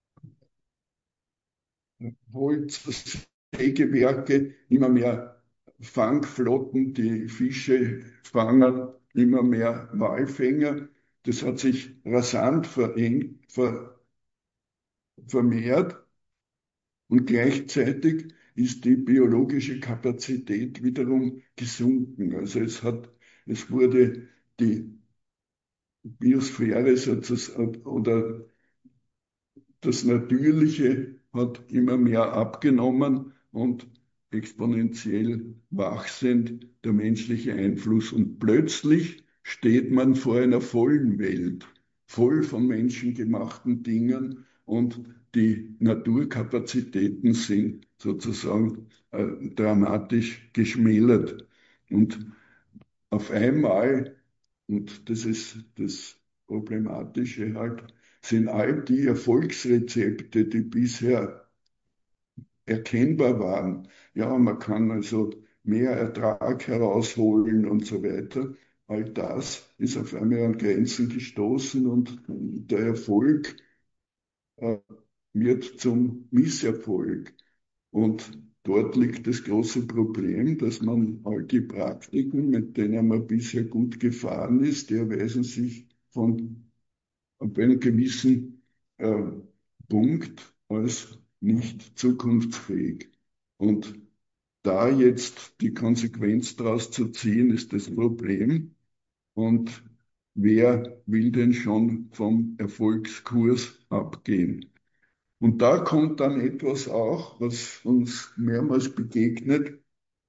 Holzsägewerke, immer mehr Fangflotten, die Fische fangen, immer mehr Walfänger. Das hat sich rasant verengt, ver, vermehrt und gleichzeitig ist die biologische Kapazität wiederum gesunken. Also es hat, es wurde die Biosphäre sozusagen oder das Natürliche hat immer mehr abgenommen und exponentiell wachsend der menschliche Einfluss. Und plötzlich steht man vor einer vollen Welt, voll von menschengemachten Dingen und die Naturkapazitäten sind sozusagen äh, dramatisch geschmälert. Und auf einmal, und das ist das Problematische halt, sind all die Erfolgsrezepte, die bisher erkennbar waren. Ja, man kann also mehr Ertrag herausholen und so weiter. All das ist auf einmal an Grenzen gestoßen und der Erfolg äh, wird zum Misserfolg. Und dort liegt das große Problem, dass man all die Praktiken, mit denen man bisher gut gefahren ist, die erweisen sich von ab einem gewissen äh, Punkt als nicht zukunftsfähig. Und da jetzt die Konsequenz daraus zu ziehen, ist das Problem. Und wer will denn schon vom Erfolgskurs abgehen? Und da kommt dann etwas auch, was uns mehrmals begegnet,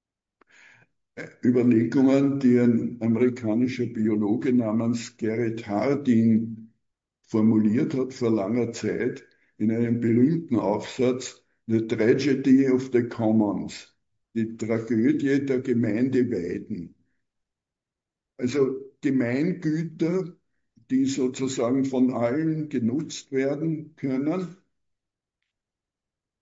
Überlegungen, die ein amerikanischer Biologe namens Garrett Hardin formuliert hat vor langer Zeit in einem berühmten Aufsatz, The Tragedy of the Commons, die Tragödie der Gemeindeweiden. Also Gemeingüter, die sozusagen von allen genutzt werden können,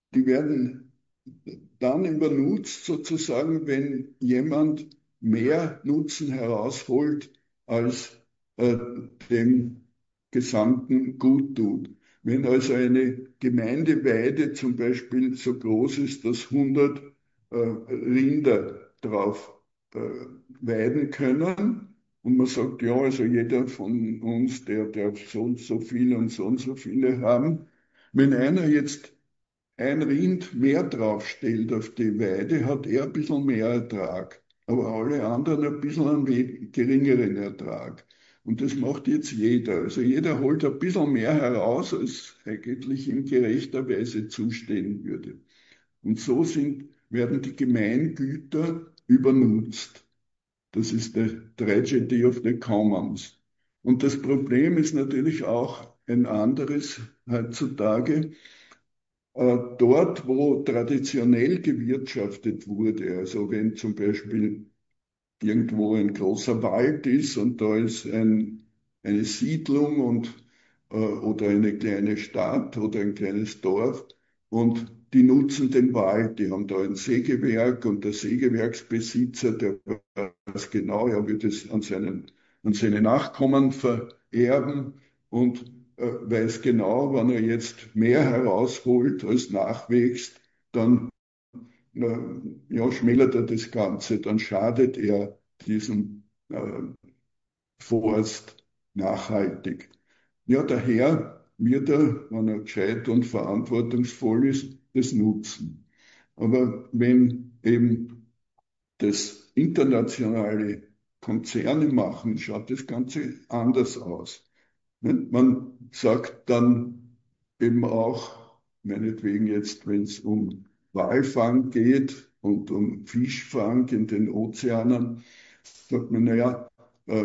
die werden dann übernutzt, sozusagen, wenn jemand mehr Nutzen herausholt, als äh, dem Gesamten gut tut. Wenn also eine Gemeindeweide zum Beispiel so groß ist, dass hundert äh, Rinder drauf äh, weiden können, und man sagt, ja, also jeder von uns, der darf so und so viele und so und so viele haben. Wenn einer jetzt ein Rind mehr draufstellt auf die Weide, hat er ein bisschen mehr Ertrag, aber alle anderen ein bisschen einen we- geringeren Ertrag. Und das macht jetzt jeder. Also jeder holt ein bisschen mehr heraus, als eigentlich in gerechter Weise zustehen würde. Und so sind, werden die Gemeingüter übernutzt. Das ist die Tragedy of the Commons. Und das Problem ist natürlich auch ein anderes heutzutage. Äh, Dort, wo traditionell gewirtschaftet wurde, also wenn zum Beispiel irgendwo ein großer Wald ist und da ist ein, eine Siedlung und, äh, oder eine kleine Stadt oder ein kleines Dorf und die nutzen den Wald, die haben da ein Sägewerk und der Sägewerksbesitzer, der weiß genau, er wird es an seinen, an seine Nachkommen vererben und äh, weiß genau, wenn er jetzt mehr herausholt als nachwächst, dann äh, ja, schmälert er das Ganze, dann schadet er diesem äh, Forst nachhaltig. Ja, daher wird er, wenn er gescheit und verantwortungsvoll ist, das nutzen. Aber wenn eben das internationale Konzerne machen, schaut das Ganze anders aus. Ne? Man sagt dann eben auch, meinetwegen jetzt, wenn es um Walfang geht und um Fischfang in den Ozeanen, sagt man, naja, äh,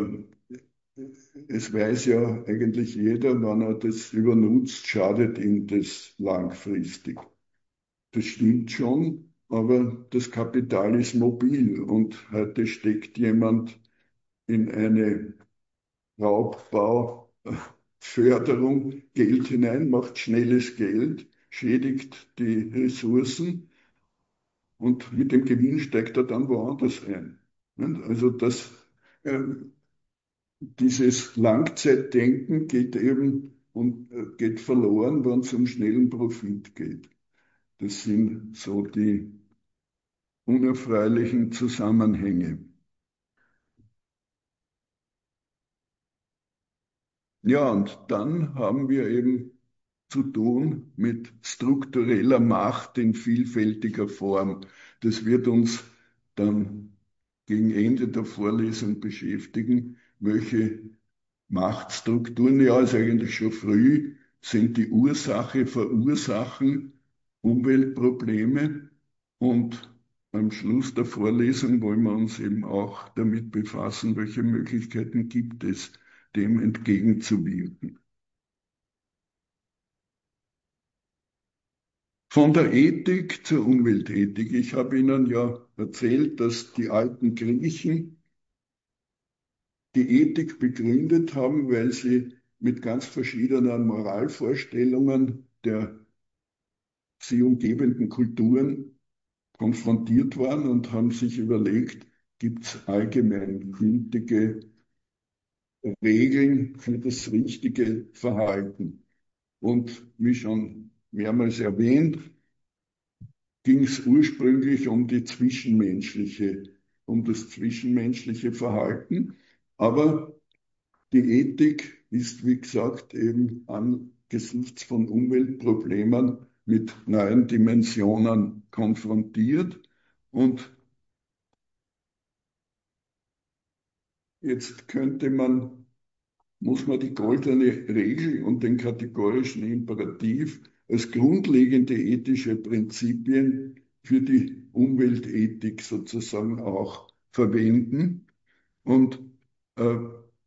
es weiß ja eigentlich jeder, wenn er das übernutzt, schadet ihm das langfristig. Das stimmt schon, aber das Kapital ist mobil und heute steckt jemand in eine Raubbau-Förderung Geld hinein, macht schnelles Geld, schädigt die Ressourcen und mit dem Gewinn steigt er dann woanders ein. Also das, äh, dieses Langzeitdenken geht eben und äh, geht verloren, wenn es um schnellen Profit geht. Das sind so die unerfreulichen Zusammenhänge. Ja, und dann haben wir eben zu tun mit struktureller Macht in vielfältiger Form. Das wird uns dann gegen Ende der Vorlesung beschäftigen, welche Machtstrukturen, ja, also eigentlich schon früh, sind die Ursache, verursachen Umweltprobleme. Und am Schluss der Vorlesung wollen wir uns eben auch damit befassen, welche Möglichkeiten gibt es, dem entgegenzuwirken. Von der Ethik zur Umweltethik. Ich habe Ihnen ja erzählt, dass die alten Griechen die Ethik begründet haben, weil sie mit ganz verschiedenen Moralvorstellungen der sie umgebenden Kulturen konfrontiert waren und haben sich überlegt, gibt es allgemein gültige Regeln für das richtige Verhalten. Und wie schon mehrmals erwähnt, ging es ursprünglich um die zwischenmenschliche, um das zwischenmenschliche Verhalten. Aber die Ethik ist, wie gesagt, eben angesichts von Umweltproblemen mit neuen Dimensionen konfrontiert. Und jetzt könnte man, muss man die goldene Regel und den kategorischen Imperativ als grundlegende ethische Prinzipien für die Umweltethik sozusagen auch verwenden. Und äh,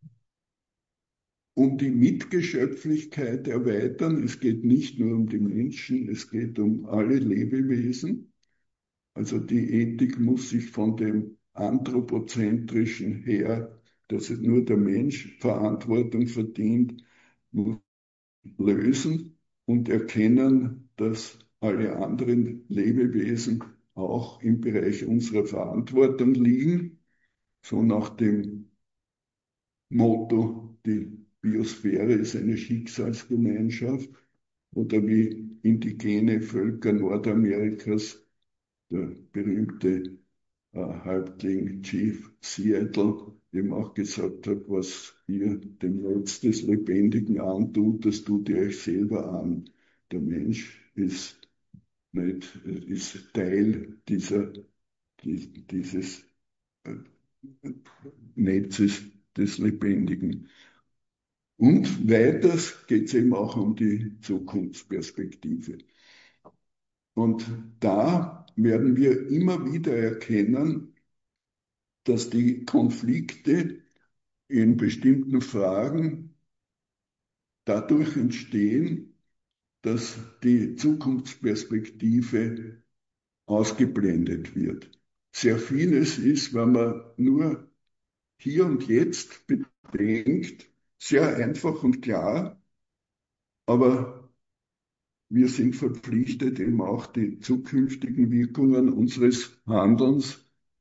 um die Mitgeschöpflichkeit erweitern. Es geht nicht nur um die Menschen, es geht um alle Lebewesen. Also die Ethik muss sich von dem anthropozentrischen her, dass es nur der Mensch Verantwortung verdient, muss lösen und erkennen, dass alle anderen Lebewesen auch im Bereich unserer Verantwortung liegen. So nach dem Motto, die Biosphäre ist eine Schicksalsgemeinschaft oder wie indigene Völker Nordamerikas, der berühmte äh, Häuptling Chief Seattle eben auch gesagt hat, was ihr dem Netz des Lebendigen antut, das tut ihr euch selber an. Der Mensch ist nicht, ist Teil dieser, dieses äh, Netzes des Lebendigen. Und weiters geht es eben auch um die Zukunftsperspektive. Und da werden wir immer wieder erkennen, dass die Konflikte in bestimmten Fragen dadurch entstehen, dass die Zukunftsperspektive ausgeblendet wird. Sehr vieles ist, wenn man nur hier und jetzt bedenkt, sehr einfach und klar, aber wir sind verpflichtet, eben auch die zukünftigen Wirkungen unseres Handelns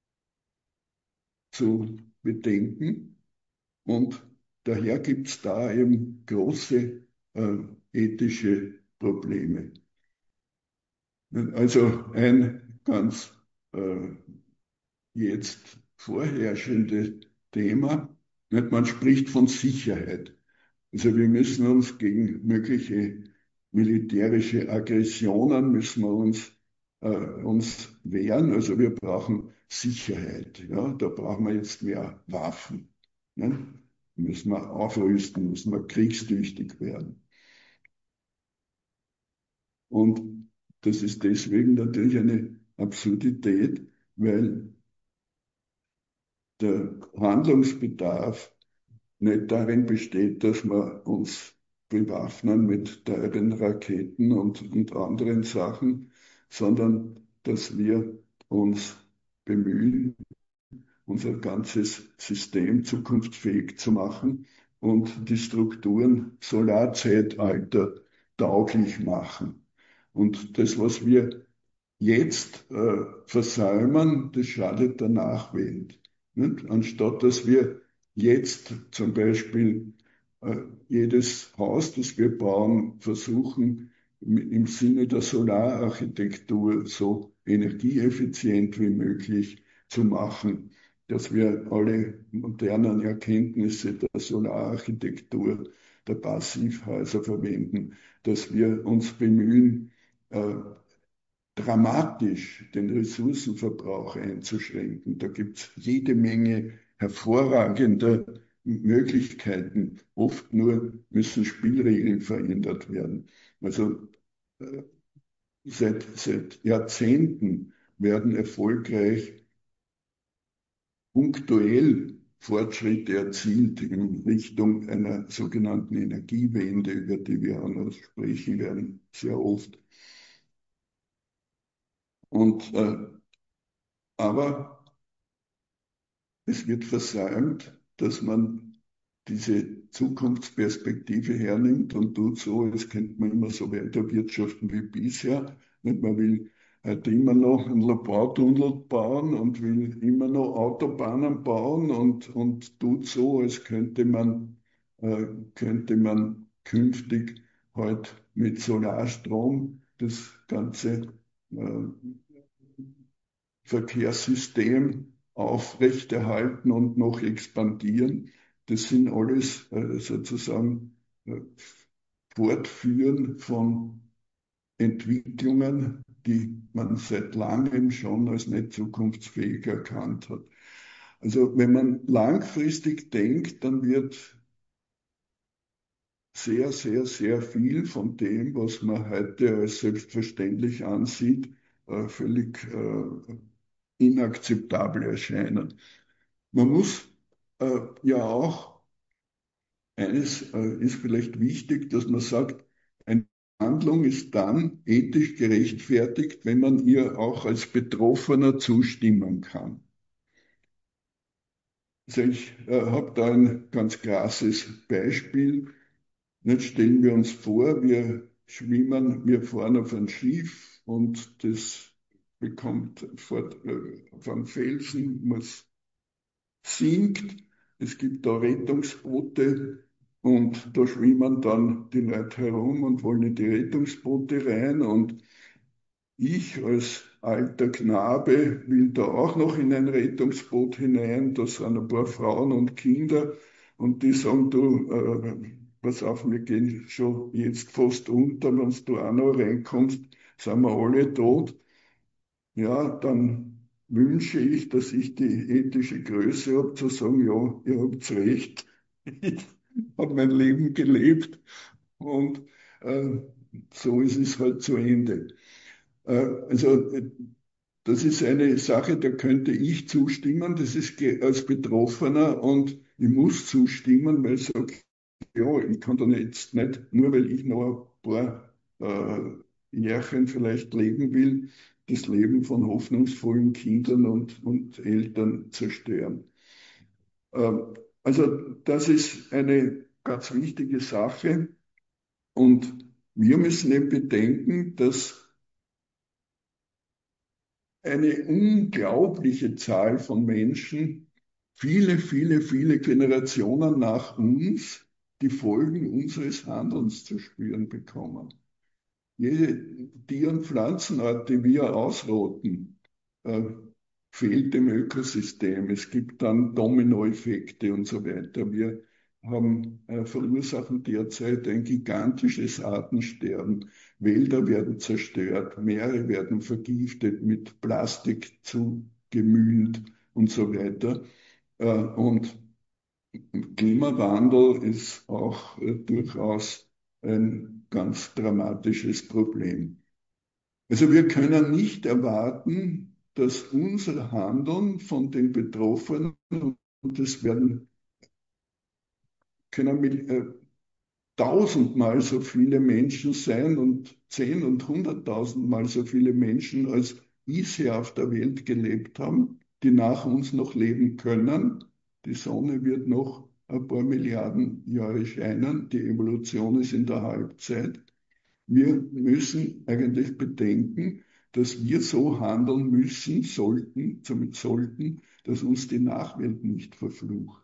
zu bedenken. Und daher gibt es da eben große äh, ethische Probleme. Also ein ganz äh, jetzt vorherrschendes Thema, nicht? Man spricht von Sicherheit. Also wir müssen uns gegen mögliche militärische Aggressionen, müssen wir uns, äh, uns wehren. Also wir brauchen Sicherheit. Ja? Da brauchen wir jetzt mehr Waffen. Ne? Müssen wir aufrüsten, müssen wir kriegstüchtig werden. Und das ist deswegen natürlich eine Absurdität, weil der Handlungsbedarf nicht darin besteht, dass wir uns bewaffnen mit teuren Raketen und, und anderen Sachen, sondern dass wir uns bemühen, unser ganzes System zukunftsfähig zu machen und die Strukturen Solarzeitalter tauglich machen. Und das, was wir jetzt äh, versäumen, das schadet der Nachwelt. Nicht? Anstatt dass wir jetzt zum Beispiel äh, jedes Haus, das wir bauen, versuchen, im Sinne der Solararchitektur so energieeffizient wie möglich zu machen, dass wir alle modernen Erkenntnisse der Solararchitektur, der Passivhäuser verwenden, dass wir uns bemühen, äh, dramatisch den Ressourcenverbrauch einzuschränken. Da gibt es jede Menge hervorragender Möglichkeiten. Oft nur müssen Spielregeln verändert werden. Also äh, seit, seit Jahrzehnten werden erfolgreich punktuell Fortschritte erzielt in Richtung einer sogenannten Energiewende, über die wir auch noch sprechen werden, sehr oft. Und, äh, aber es wird versäumt, dass man diese Zukunftsperspektive hernimmt und tut so, als könnte man immer so weiter wirtschaften wie bisher. Und man will heute immer noch einen Lobautunnel bauen und will immer noch Autobahnen bauen und, und tut so, als könnte man, äh, könnte man künftig halt mit Solarstrom das ganze äh, Verkehrssystem aufrechterhalten und noch expandieren. Das sind alles äh, sozusagen äh, Fortführen von Entwicklungen, die man seit langem schon als nicht zukunftsfähig erkannt hat. Also wenn man langfristig denkt, dann wird sehr, sehr, sehr viel von dem, was man heute als selbstverständlich ansieht, äh, völlig äh, inakzeptabel erscheinen. Man muss äh, ja auch, eines äh, ist vielleicht wichtig, dass man sagt, eine Handlung ist dann ethisch gerechtfertigt, wenn man ihr auch als Betroffener zustimmen kann. Also ich äh, habe da ein ganz krasses Beispiel. Jetzt stellen wir uns vor, wir schwimmen, wir fahren auf ein Schiff und das bekommt fort, äh, auf einem Felsen, muss sinkt. Es gibt da Rettungsboote und da schwimmen dann die Leute herum und wollen in die Rettungsboote rein. Und ich als alter Knabe will da auch noch in ein Rettungsboot hinein. Da sind ein paar Frauen und Kinder und die sagen, du, äh, pass auf, wir gehen schon jetzt fast unter, wenn du auch noch reinkommst, sind wir alle tot. Ja, dann wünsche ich, dass ich die ethische Größe habe, zu sagen, ja, ihr habt recht, ich habe mein Leben gelebt und äh, so ist es halt zu Ende. Äh, also äh, das ist eine Sache, da könnte ich zustimmen, das ist ge- als Betroffener und ich muss zustimmen, weil ich sage, ja, ich kann dann jetzt nicht, nur weil ich noch ein paar äh, Jährchen vielleicht leben will, das Leben von hoffnungsvollen Kindern und, und Eltern zerstören. Ähm, also das ist eine ganz wichtige Sache und wir müssen eben bedenken, dass eine unglaubliche Zahl von Menschen, viele, viele, viele Generationen nach uns, die Folgen unseres Handelns zu spüren bekommen. Jede Tier- und Pflanzenart, die wir ausrotten, äh, fehlt im Ökosystem. Es gibt dann Dominoeffekte und so weiter. Wir haben, äh, verursachen derzeit ein gigantisches Artensterben. Wälder werden zerstört, Meere werden vergiftet, mit Plastik zugemüllt und so weiter. Äh, und Klimawandel ist auch äh, durchaus ein ganz dramatisches Problem. Also wir können nicht erwarten, dass unser Handeln von den Betroffenen, und das werden, können mit, äh, tausendmal so viele Menschen sein und zehn und hunderttausendmal so viele Menschen, als bisher auf der Welt gelebt haben, die nach uns noch leben können. Die Sonne wird noch ein paar Milliarden Jahre scheinen. Die Evolution ist in der Halbzeit. Wir müssen eigentlich bedenken, dass wir so handeln müssen, sollten, somit sollten, dass uns die Nachwelt nicht verflucht.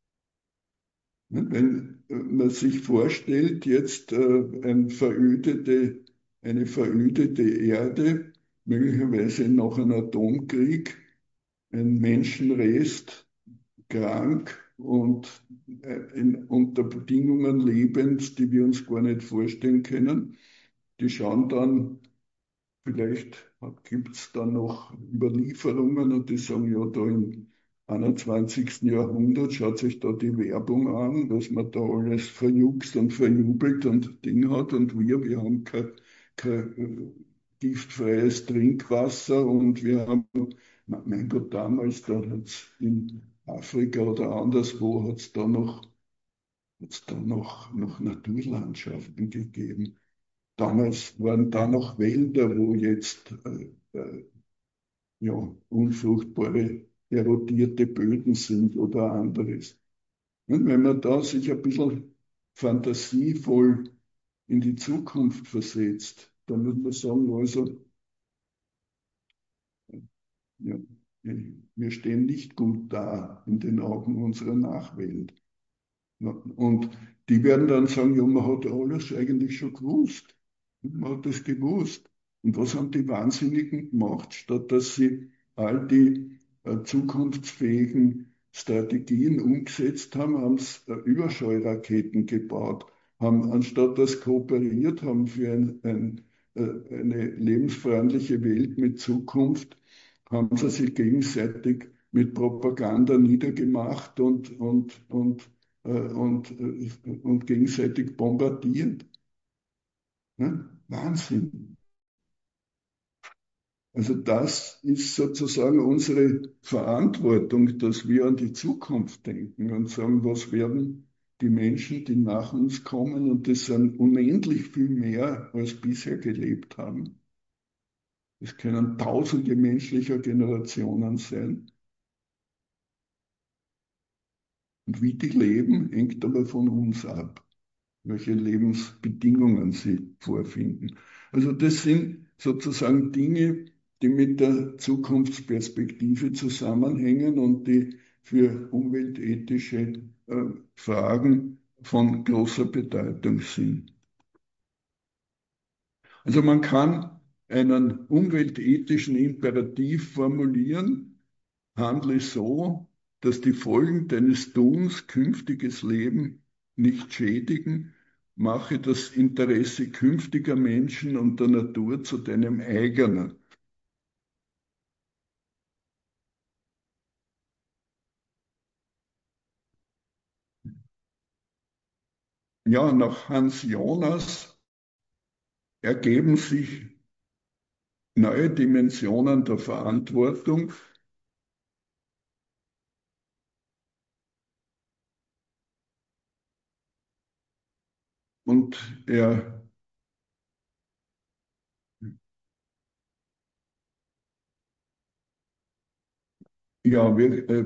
Wenn äh, man sich vorstellt, jetzt äh, ein verödete, eine verödete Erde, möglicherweise nach einem Atomkrieg, ein Menschenrest, krank und äh, in, unter Bedingungen lebend, die wir uns gar nicht vorstellen können, die schauen dann, vielleicht gibt es da noch Überlieferungen und die sagen, ja, da im einundzwanzigsten. Jahrhundert schaut sich da die Werbung an, dass man da alles verjuckst und verjubelt und Ding hat und wir, wir haben kein, kein äh, giftfreies Trinkwasser und wir haben, mein Gott, damals, da hat es in Afrika oder anderswo, hat es da noch, hat's da noch, noch Naturlandschaften gegeben. Damals waren da noch Wälder, wo jetzt äh, äh, ja, unfruchtbare, erodierte Böden sind oder anderes. Und wenn man da sich ein bisschen fantasievoll in die Zukunft versetzt, dann würde man sagen, also, ja, wir stehen nicht gut da in den Augen unserer Nachwelt. Und die werden dann sagen, ja, man hat alles eigentlich schon gewusst. Man hat das gewusst. Und was haben die Wahnsinnigen gemacht, statt dass sie all die äh, zukunftsfähigen Strategien umgesetzt haben, haben sie äh, Überschallraketen gebaut, haben anstatt das kooperiert haben für ein, ein, äh, eine lebensfreundliche Welt mit Zukunft, haben sie sich gegenseitig mit Propaganda niedergemacht und, und, und äh, und, äh, und gegenseitig bombardiert. Ne? Wahnsinn. Also das ist sozusagen unsere Verantwortung, dass wir an die Zukunft denken und sagen, was werden die Menschen, die nach uns kommen, und das sind unendlich viel mehr, als bisher gelebt haben. Es können tausende menschlicher Generationen sein. Und wie die leben, hängt aber von uns ab. welche Lebensbedingungen sie vorfinden. Also das sind sozusagen Dinge, die mit der Zukunftsperspektive zusammenhängen und die für umweltethische äh, Fragen von großer Bedeutung sind. Also man kann einen umweltethischen Imperativ formulieren: Handle so, dass die Folgen deines Tuns künftiges Leben nicht schädigen. Mache das Interesse künftiger Menschen und der Natur zu deinem eigenen. Ja, nach Hans Jonas ergeben sich neue Dimensionen der Verantwortung und er, ja, wir, äh,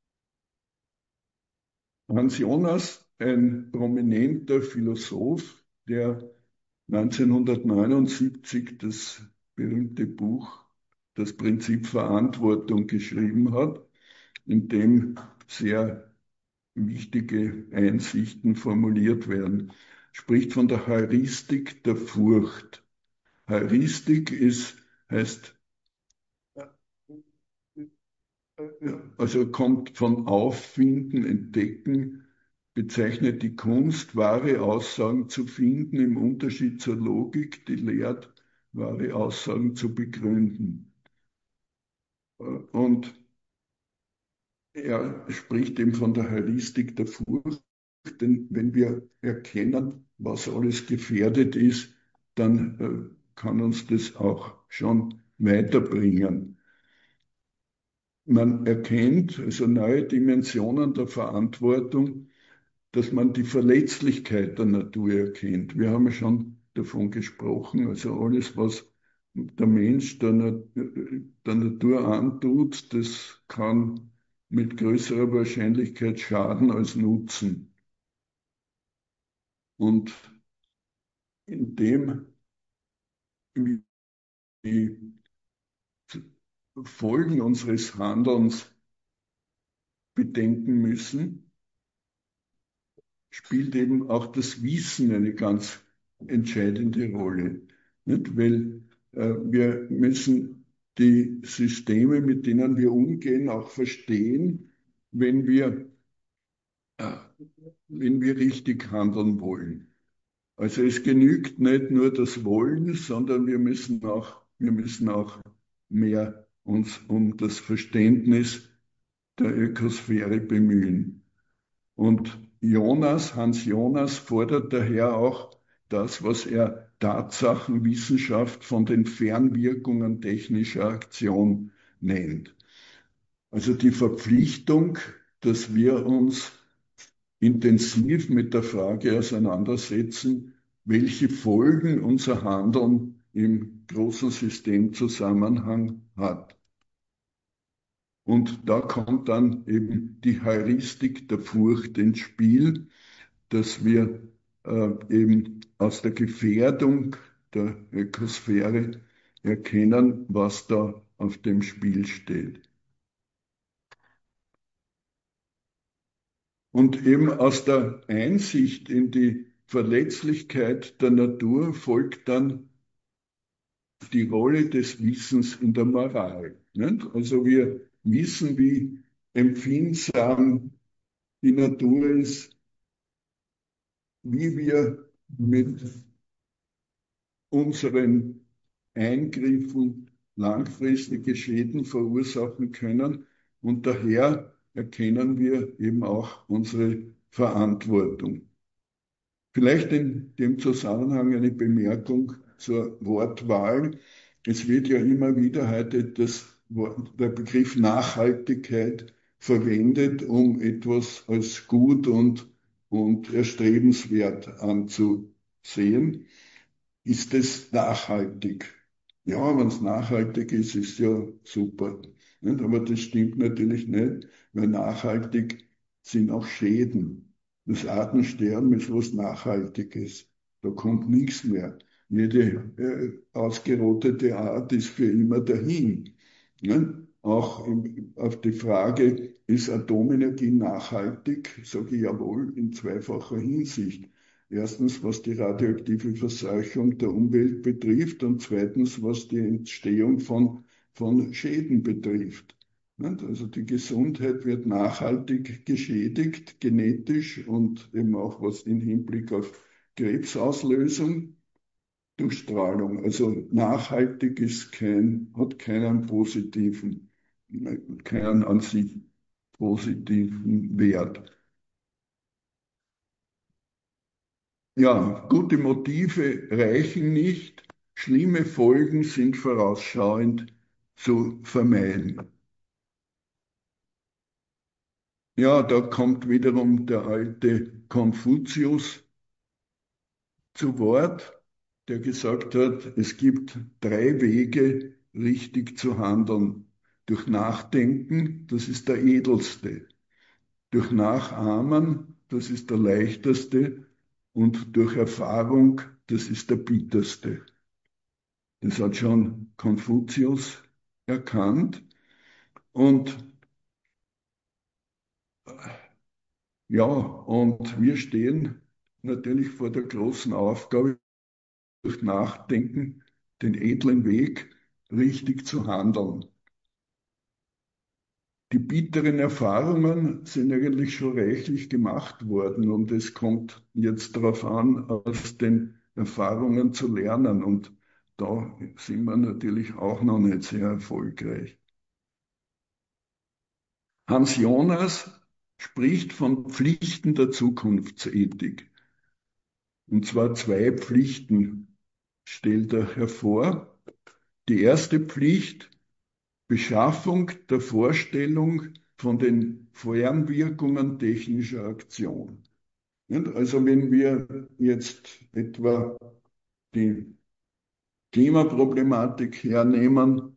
Hans Jonas, ein prominenter Philosoph, der neunzehnhundertneunundsiebzig das berühmte Buch Das Prinzip Verantwortung geschrieben hat, in dem sehr wichtige Einsichten formuliert werden, spricht von der Heuristik der Furcht. Heuristik ist, heißt, also kommt von Auffinden, Entdecken, bezeichnet die Kunst, wahre Aussagen zu finden, im Unterschied zur Logik, die lehrt, wahre Aussagen zu begründen. Und er spricht eben von der Heuristik der Furcht, denn wenn wir erkennen, was alles gefährdet ist, dann äh, kann uns das auch schon weiterbringen. Man erkennt also neue Dimensionen der Verantwortung, dass man die Verletzlichkeit der Natur erkennt. Wir haben ja schon davon gesprochen, also alles, was der Mensch der, Na der Natur antut, das kann mit größerer Wahrscheinlichkeit schaden als nutzen. Und indem wir die Folgen unseres Handelns bedenken müssen, spielt eben auch das Wissen eine ganz entscheidende Rolle. Nicht? Weil äh, wir müssen die Systeme, mit denen wir umgehen, auch verstehen, wenn wir, äh, wenn wir richtig handeln wollen. Also es genügt nicht nur das Wollen, sondern wir müssen auch, wir müssen auch mehr uns um das Verständnis der Ökosphäre bemühen. Und Jonas, Hans Jonas fordert daher auch das, was er Tatsachenwissenschaft von den Fernwirkungen technischer Aktion nennt. Also die Verpflichtung, dass wir uns intensiv mit der Frage auseinandersetzen, welche Folgen unser Handeln im großen Systemzusammenhang hat. Und da kommt dann eben die Heuristik der Furcht ins Spiel, dass wir äh, eben aus der Gefährdung der Ökosphäre erkennen, was da auf dem Spiel steht. Und eben aus der Einsicht in die Verletzlichkeit der Natur folgt dann die Rolle des Wissens in der Moral. Nicht? Also wir wissen, wie empfindsam die Natur ist, wie wir mit unseren Eingriffen langfristige Schäden verursachen können. Und daher erkennen wir eben auch unsere Verantwortung. Vielleicht in dem Zusammenhang eine Bemerkung zur Wortwahl. Es wird ja immer wieder heute das Wort, der Begriff Nachhaltigkeit verwendet, um etwas als gut und, und erstrebenswert anzusehen. Ist es nachhaltig? Ja, wenn es nachhaltig ist, ist ja super. Nicht? Aber das stimmt natürlich nicht, weil nachhaltig sind auch Schäden. Das Artensterben ist was Nachhaltiges. Da kommt nichts mehr. Jede äh, ausgerottete Art ist für immer dahin. Ne? Auch im, auf die Frage, ist Atomenergie nachhaltig, sage ich jawohl, in zweifacher Hinsicht. Erstens, was die radioaktive Verseuchung der Umwelt betrifft und zweitens, was die Entstehung von, von Schäden betrifft. Nicht? Also die Gesundheit wird nachhaltig geschädigt, genetisch und eben auch was im Hinblick auf Krebsauslösung durch Strahlung. Also nachhaltig ist kein, hat keinen positiven, keinen an sich positiven Wert. Ja, gute Motive reichen nicht. Schlimme Folgen sind vorausschauend zu vermeiden. Ja, da kommt wiederum der alte Konfuzius zu Wort, der gesagt hat, es gibt drei Wege, richtig zu handeln. Durch Nachdenken, das ist der edelste. Durch Nachahmen, das ist der leichteste. Und durch Erfahrung, das ist der bitterste. Das hat schon Konfuzius erkannt. Und ja, und wir stehen natürlich vor der großen Aufgabe, durch Nachdenken den edlen Weg richtig zu handeln. Die bitteren Erfahrungen sind eigentlich schon reichlich gemacht worden und es kommt jetzt darauf an, aus den Erfahrungen zu lernen und da sind wir natürlich auch noch nicht sehr erfolgreich. Hans Jonas spricht von Pflichten der Zukunftsethik. Und zwar zwei Pflichten stellt er hervor. Die erste Pflicht, Beschaffung der Vorstellung von den Fernwirkungen technischer Aktion. Also wenn wir jetzt etwa die Klimaproblematik hernehmen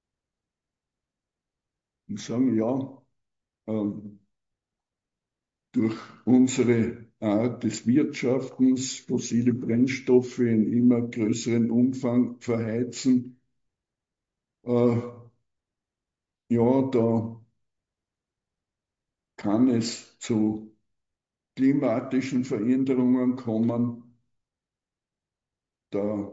und sagen, ja, ähm, durch unsere Art des Wirtschaftens fossile Brennstoffe in immer größeren Umfang verheizen, äh, ja, da kann es zu klimatischen Veränderungen kommen. Da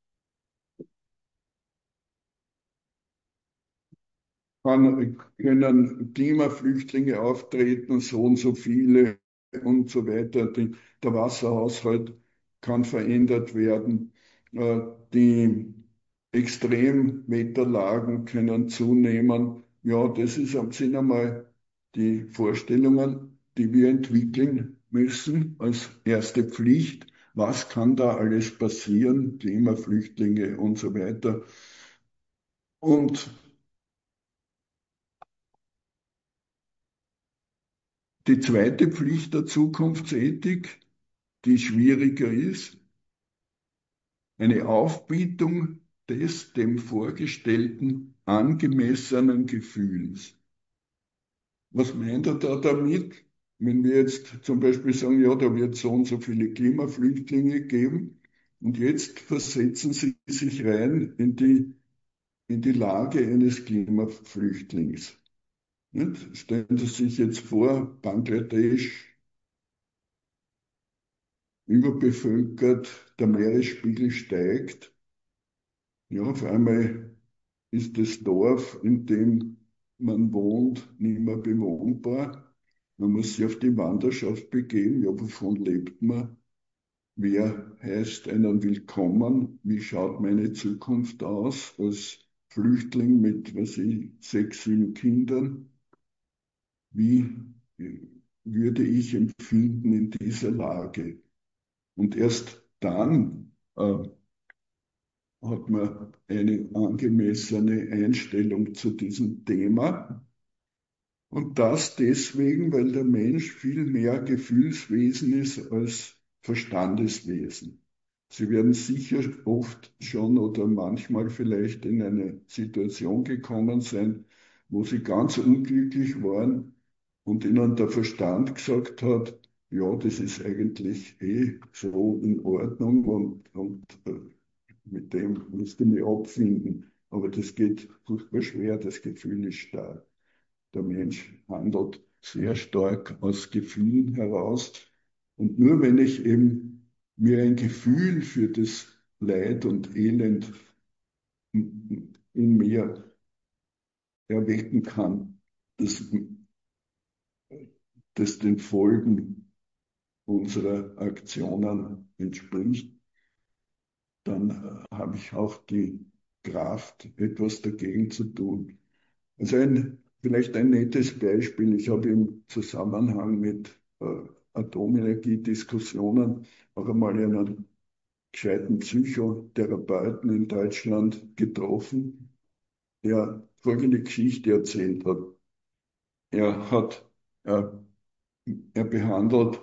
kann, können Klimaflüchtlinge auftreten, so und so viele und so weiter. Die, der Wasserhaushalt kann verändert werden. Äh, die Extremwetterlagen können zunehmen. Ja, das ist, sind einmal die Vorstellungen, die wir entwickeln müssen als erste Pflicht. Was kann da alles passieren? Klimaflüchtlinge und so weiter. Und die zweite Pflicht der Zukunftsethik, die schwieriger ist, eine Aufbietung des dem Vorgestellten angemessenen Gefühls. Was meint er da damit? Wenn wir jetzt zum Beispiel sagen, ja, da wird so und so viele Klimaflüchtlinge geben und jetzt versetzen Sie sich rein in die, in die Lage eines Klimaflüchtlings. Nicht? Stellen Sie sich jetzt vor, Bangladesch, überbevölkert, der Meeresspiegel steigt. Ja, auf einmal ist das Dorf, in dem man wohnt, nicht mehr bewohnbar. Man muss sich auf die Wanderschaft begeben. Ja, wovon lebt man? Wer heißt einen willkommen? Wie schaut meine Zukunft aus als Flüchtling mit, was ich, sechs, sieben Kindern? Wie würde ich empfinden in dieser Lage? Und erst dann äh, hat man eine angemessene Einstellung zu diesem Thema. Und das deswegen, weil der Mensch viel mehr Gefühlswesen ist als Verstandeswesen. Sie werden sicher oft schon oder manchmal vielleicht in eine Situation gekommen sein, wo Sie ganz unglücklich waren und Ihnen der Verstand gesagt hat, ja, das ist eigentlich eh so in Ordnung und, und äh, mit dem musst du mich abfinden. Aber das geht furchtbar schwer, das Gefühl ist stark. Der Mensch handelt sehr stark aus Gefühlen heraus. Und nur wenn ich eben mir ein Gefühl für das Leid und Elend in mir erwecken kann, das, das den Folgen unserer Aktionen entspricht, dann äh, habe ich auch die Kraft, etwas dagegen zu tun. Also ein, vielleicht ein nettes Beispiel. Ich habe im Zusammenhang mit äh, Atomenergiediskussionen auch einmal einen gescheiten Psychotherapeuten in Deutschland getroffen, der folgende Geschichte erzählt hat. Er hat, er, er behandelt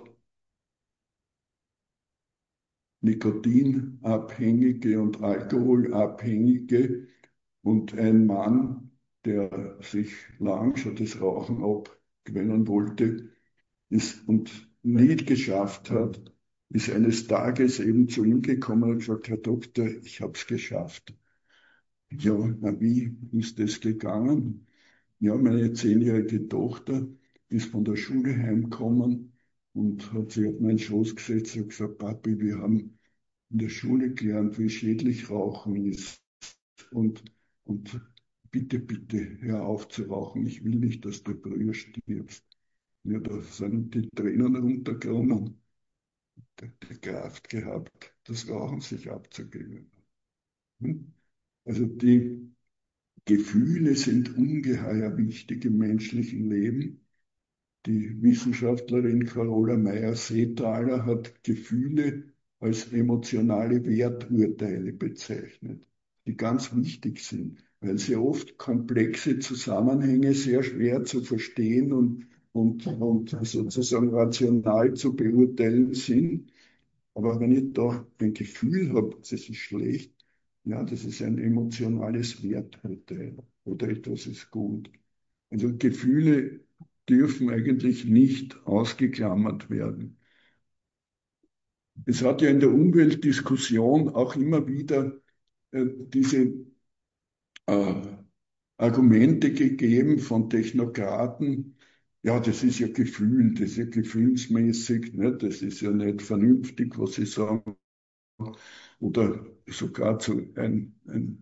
Nikotinabhängige und Alkoholabhängige und ein Mann, der sich lang schon das Rauchen abgewöhnen wollte, ist und nie geschafft hat, ist eines Tages eben zu ihm gekommen und gesagt, Herr Doktor, ich habe es geschafft. Ja, na, wie ist das gegangen? Ja, meine zehnjährige Tochter ist von der Schule heimgekommen und hat sich auf meinen Schoß gesetzt und gesagt, Papi, wir haben in der Schule gelernt, wie schädlich Rauchen ist. Und, und bitte, bitte, hör auf zu rauchen. Ich will nicht, dass du früher stirbst. Ja, da sind die Tränen runtergekommen, die, die Kraft gehabt, das Rauchen sich abzugeben. Hm? Also die Gefühle sind ungeheuer wichtig im menschlichen Leben. Die Wissenschaftlerin Carola Meyer-Seethaler hat Gefühle als emotionale Werturteile bezeichnet, die ganz wichtig sind, weil sie oft komplexe Zusammenhänge sehr schwer zu verstehen und, und, und sozusagen rational zu beurteilen sind. Aber wenn ich da ein Gefühl habe, das ist schlecht, ja, das ist ein emotionales Werturteil oder etwas ist gut. Also Gefühle dürfen eigentlich nicht ausgeklammert werden. Es hat ja in der Umweltdiskussion auch immer wieder äh, diese äh, Argumente gegeben von Technokraten. Ja, das ist ja Gefühl, das ist ja gefühlsmäßig, ne? Das ist ja nicht vernünftig, was sie sagen. Oder sogar zu ein, ein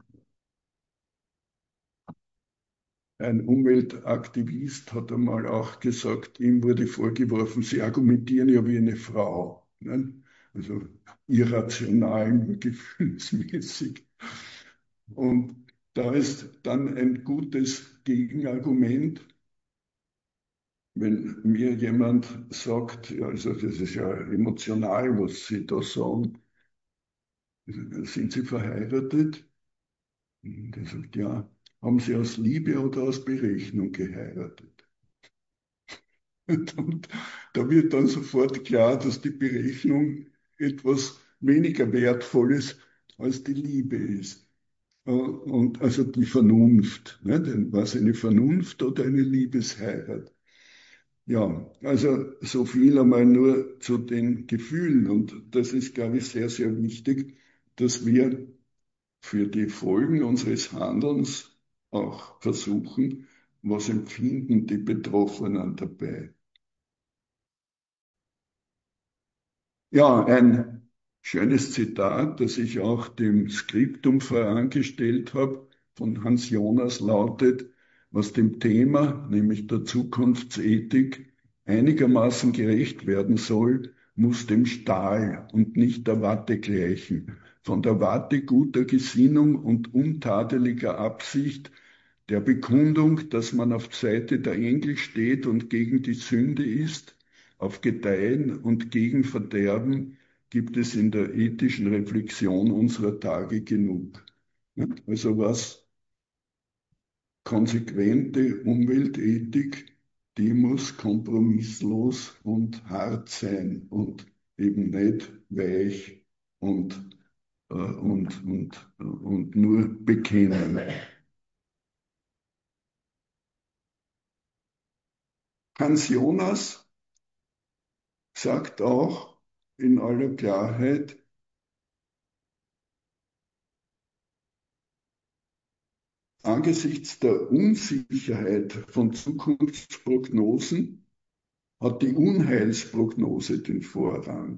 Ein Umweltaktivist hat einmal auch gesagt, ihm wurde vorgeworfen, Sie argumentieren ja wie eine Frau. Ne? Also irrational, nur gefühlsmäßig. Und da ist dann ein gutes Gegenargument, wenn mir jemand sagt, ja, also das ist ja emotional, was Sie da sagen. Sind Sie verheiratet? Und er sagt, ja. Haben Sie aus Liebe oder aus Berechnung geheiratet? Und da wird dann sofort klar, dass die Berechnung etwas weniger Wertvolles als die Liebe ist. Äh, Und also die Vernunft. Ne? Denn was eine Vernunft oder eine Liebesheirat? Ja, also so viel einmal nur zu den Gefühlen. Und das ist, glaube ich, sehr, sehr wichtig, dass wir für die Folgen unseres Handelns auch versuchen, was empfinden die Betroffenen dabei. Ja, ein schönes Zitat, das ich auch dem Skriptum vorangestellt habe, von Hans Jonas lautet, was dem Thema, nämlich der Zukunftsethik, einigermaßen gerecht werden soll, muss dem Stahl und nicht der Watte gleichen. Von der Watte guter Gesinnung und untadeliger Absicht, der Bekundung, dass man auf Seite der Engel steht und gegen die Sünde ist, auf Gedeihen und gegen Verderben gibt es in der ethischen Reflexion unserer Tage genug. Also was konsequente Umweltethik, die muss kompromisslos und hart sein und eben nicht weich und, äh, und, und, und nur bekennen. Hans Jonas sagt auch in aller Klarheit, angesichts der Unsicherheit von Zukunftsprognosen hat die Unheilsprognose den Vorrang.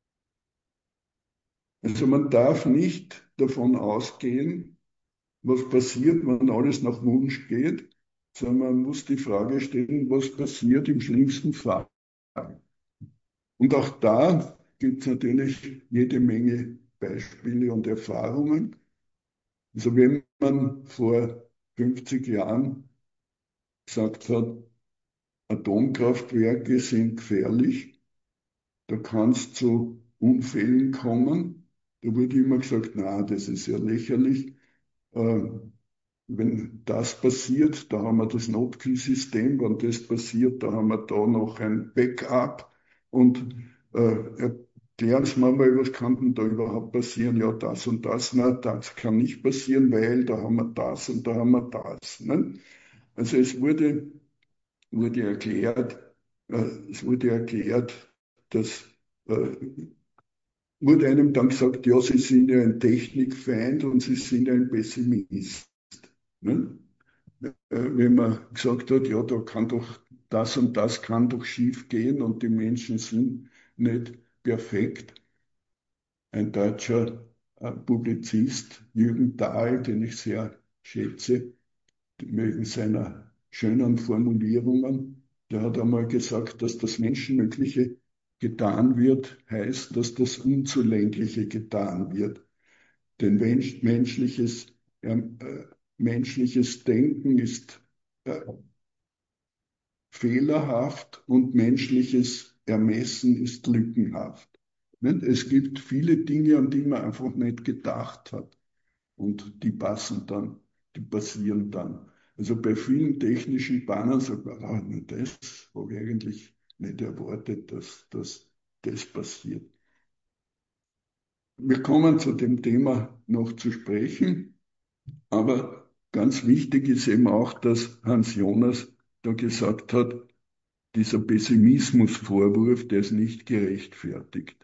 Also man darf nicht davon ausgehen, was passiert, wenn alles nach Wunsch geht, sondern man muss die Frage stellen, was passiert im schlimmsten Fall. Und auch da gibt es natürlich jede Menge Beispiele und Erfahrungen. Also wenn man vor fünfzig Jahren gesagt hat, Atomkraftwerke sind gefährlich, da kann es zu Unfällen kommen, da wurde immer gesagt, na, das ist ja lächerlich. Äh, Wenn das passiert, da haben wir das Notkühlsystem. Wenn das passiert, da haben wir da noch ein Backup. Und äh, erklären Sie mir mal, was kann denn da überhaupt passieren? Ja, das und das. Na, das kann nicht passieren, weil da haben wir das und da haben wir das. Ne? Also es wurde, wurde erklärt, äh, es wurde erklärt, dass äh, wurde einem dann gesagt, ja, Sie sind ja ein Technikfeind und Sie sind ein Pessimist. Ne? Äh, Wenn man gesagt hat, ja, da kann doch das und das kann doch schief gehen und die Menschen sind nicht perfekt. Ein deutscher äh, Publizist, Jürgen Dahl, den ich sehr schätze, wegen seiner schönen Formulierungen, der hat einmal gesagt, dass das Menschenmögliche getan wird, heißt, dass das Unzulängliche getan wird. Denn mensch, menschliches, ähm, äh, menschliches Denken ist äh, fehlerhaft und menschliches Ermessen ist lückenhaft. Nicht? Es gibt viele Dinge, an die man einfach nicht gedacht hat und die passen dann, die passieren dann. Also bei vielen technischen Bahnen sagt man, ah, das habe ich eigentlich nicht erwartet, dass, dass das passiert. Wir kommen zu dem Thema noch zu sprechen. Aber ganz wichtig ist eben auch, dass Hans Jonas da gesagt hat, dieser Pessimismusvorwurf, der ist nicht gerechtfertigt,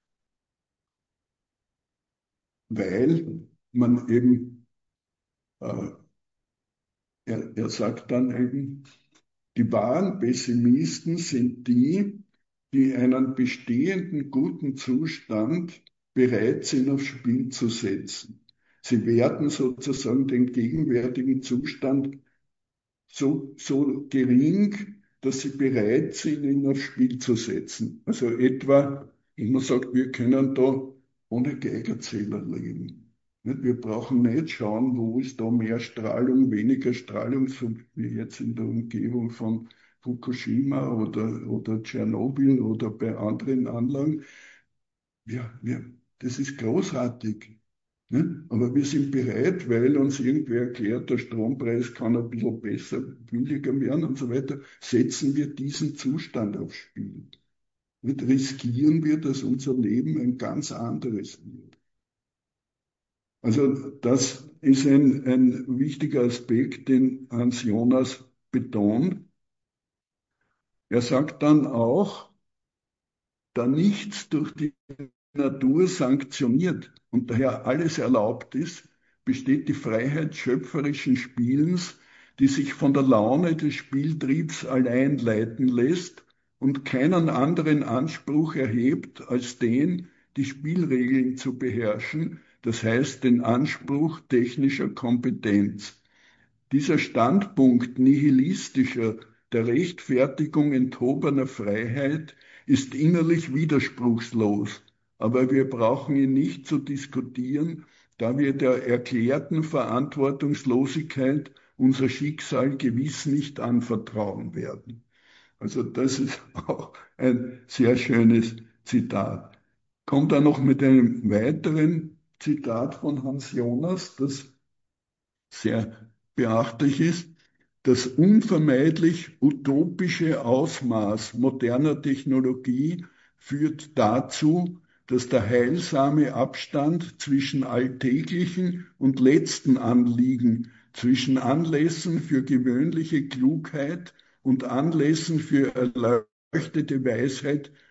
weil man eben, äh, er, er sagt dann eben, die wahren Pessimisten sind die, die einen bestehenden guten Zustand bereit sind, aufs Spiel zu setzen. Sie werten sozusagen den gegenwärtigen Zustand so, so gering, dass sie bereit sind, ihn aufs Spiel zu setzen. Also etwa, wenn man sagt, wir können da ohne Geigerzähler leben. Nicht? Wir brauchen nicht schauen, wo ist da mehr Strahlung, weniger Strahlung, so wie jetzt in der Umgebung von Fukushima oder, oder Tschernobyl oder bei anderen Anlagen. Ja, wir, das ist großartig. Ne? Aber wir sind bereit, weil uns irgendwer erklärt, der Strompreis kann ein bisschen besser, billiger werden und so weiter, setzen wir diesen Zustand aufs Spiel. Nicht? Riskieren wir, dass unser Leben ein ganz anderes wird. Also das ist ein, ein wichtiger Aspekt, den Hans Jonas betont. Er sagt dann auch, da nichts durch die Natur sanktioniert und daher alles erlaubt ist, besteht die Freiheit schöpferischen Spielens, die sich von der Laune des Spieltriebs allein leiten lässt und keinen anderen Anspruch erhebt als den, die Spielregeln zu beherrschen, das heißt den Anspruch technischer Kompetenz. Dieser Standpunkt nihilistischer, der Rechtfertigung enthobener Freiheit ist innerlich widerspruchslos, aber wir brauchen ihn nicht zu diskutieren, da wir der erklärten Verantwortungslosigkeit unser Schicksal gewiss nicht anvertrauen werden. Also das ist auch ein sehr schönes Zitat. Kommt er noch mit einem weiteren Zitat von Hans Jonas, das sehr beachtlich ist, das unvermeidlich utopische Ausmaß moderner Technologie führt dazu, dass der heilsame Abstand zwischen alltäglichen und letzten Anliegen, zwischen Anlässen für gewöhnliche Klugheit und Anlässen für erleuchtete Weisheit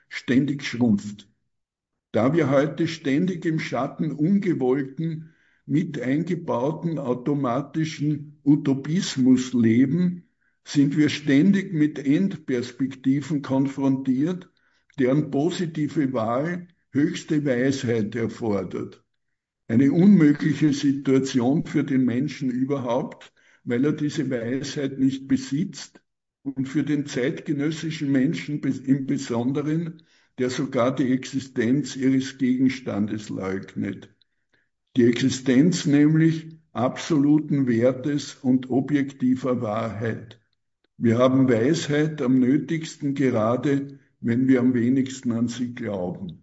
ständig schrumpft. Da wir heute ständig im Schatten ungewollten, mit eingebauten automatischen Utopismus leben, sind wir ständig mit Endperspektiven konfrontiert, deren positive Wahl höchste Weisheit erfordert. Eine unmögliche Situation für den Menschen überhaupt, weil er diese Weisheit nicht besitzt, und für den zeitgenössischen Menschen im Besonderen, der sogar die Existenz ihres Gegenstandes leugnet. Die Existenz nämlich absoluten Wertes und objektiver Wahrheit. Wir haben Weisheit am nötigsten gerade, wenn wir am wenigsten an sie glauben.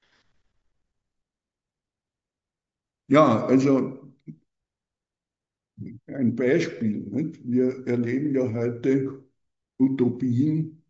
Ja, also ein Beispiel. Nicht? Wir erleben ja heute Utopien.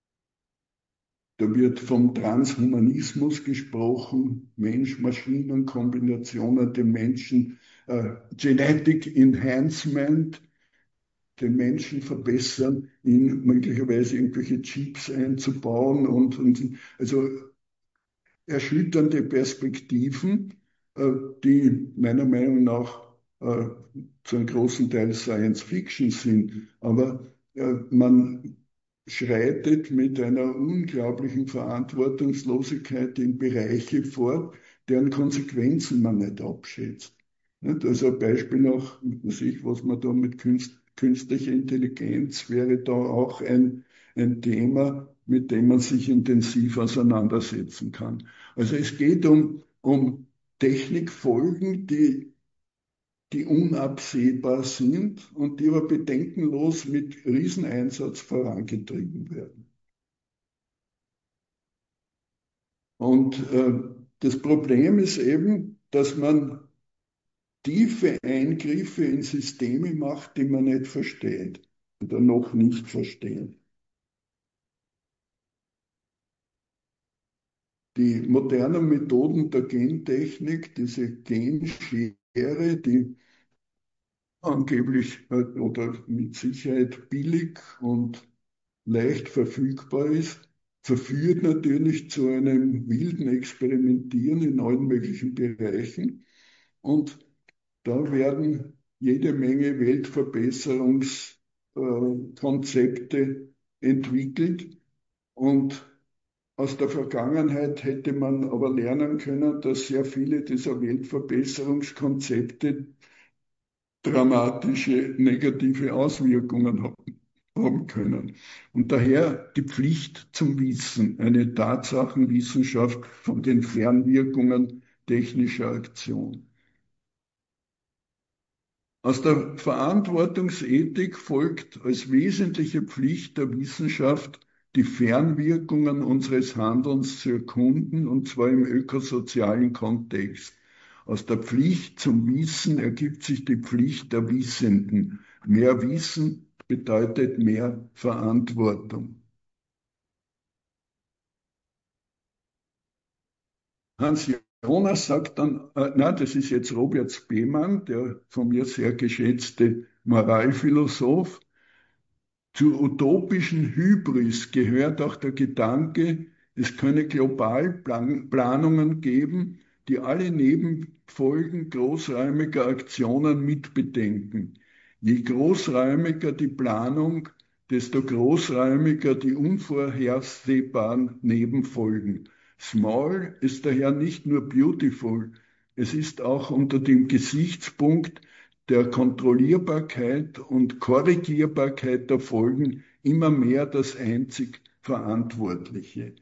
Da wird vom Transhumanismus gesprochen, Mensch-Maschinen-Kombinationen, den Menschen, äh, Genetic Enhancement, den Menschen verbessern, ihn möglicherweise irgendwelche Chips einzubauen und, und also erschütternde Perspektiven, äh, die meiner Meinung nach äh, zu einem großen Teil Science Fiction sind. Aber äh, man schreitet mit einer unglaublichen Verantwortungslosigkeit in Bereiche fort, deren Konsequenzen man nicht abschätzt. Nicht? Also ein Beispiel noch, was ich, was man da mit Künst, künstlicher Intelligenz wäre da auch ein, ein Thema, mit dem man sich intensiv auseinandersetzen kann. Also es geht um, um Technikfolgen, die, die unabsehbar sind und die aber bedenkenlos mit Rieseneinsatz vorangetrieben werden. Und äh, das Problem ist eben, dass man tiefe Eingriffe in Systeme macht, die man nicht versteht oder noch nicht versteht. Die modernen Methoden der Gentechnik, diese Genschere, die angeblich äh, oder mit Sicherheit billig und leicht verfügbar ist, verführt natürlich zu einem wilden Experimentieren in allen möglichen Bereichen. Und da werden jede Menge Weltverbesserungskonzepte entwickelt. Und aus der Vergangenheit hätte man aber lernen können, dass sehr viele dieser Weltverbesserungskonzepte dramatische negative Auswirkungen haben, haben können. Und daher die Pflicht zum Wissen, eine Tatsachenwissenschaft von den Fernwirkungen technischer Aktion. Aus der Verantwortungsethik folgt als wesentliche Pflicht der Wissenschaft, die Fernwirkungen unseres Handelns zu erkunden, und zwar im ökosozialen Kontext. Aus der Pflicht zum Wissen ergibt sich die Pflicht der Wissenden. Mehr Wissen bedeutet mehr Verantwortung. Hans Jonas sagt dann, äh, na, das ist jetzt Robert Spemann, der von mir sehr geschätzte Moralphilosoph. Zur utopischen Hybris gehört auch der Gedanke, es könne Globalplanungen geben, die alle Nebenfolgen großräumiger Aktionen mitbedenken. Je großräumiger die Planung, desto großräumiger die unvorhersehbaren Nebenfolgen. Small ist daher nicht nur beautiful, es ist auch unter dem Gesichtspunkt der Kontrollierbarkeit und Korrigierbarkeit der Folgen immer mehr das einzig Verantwortliche.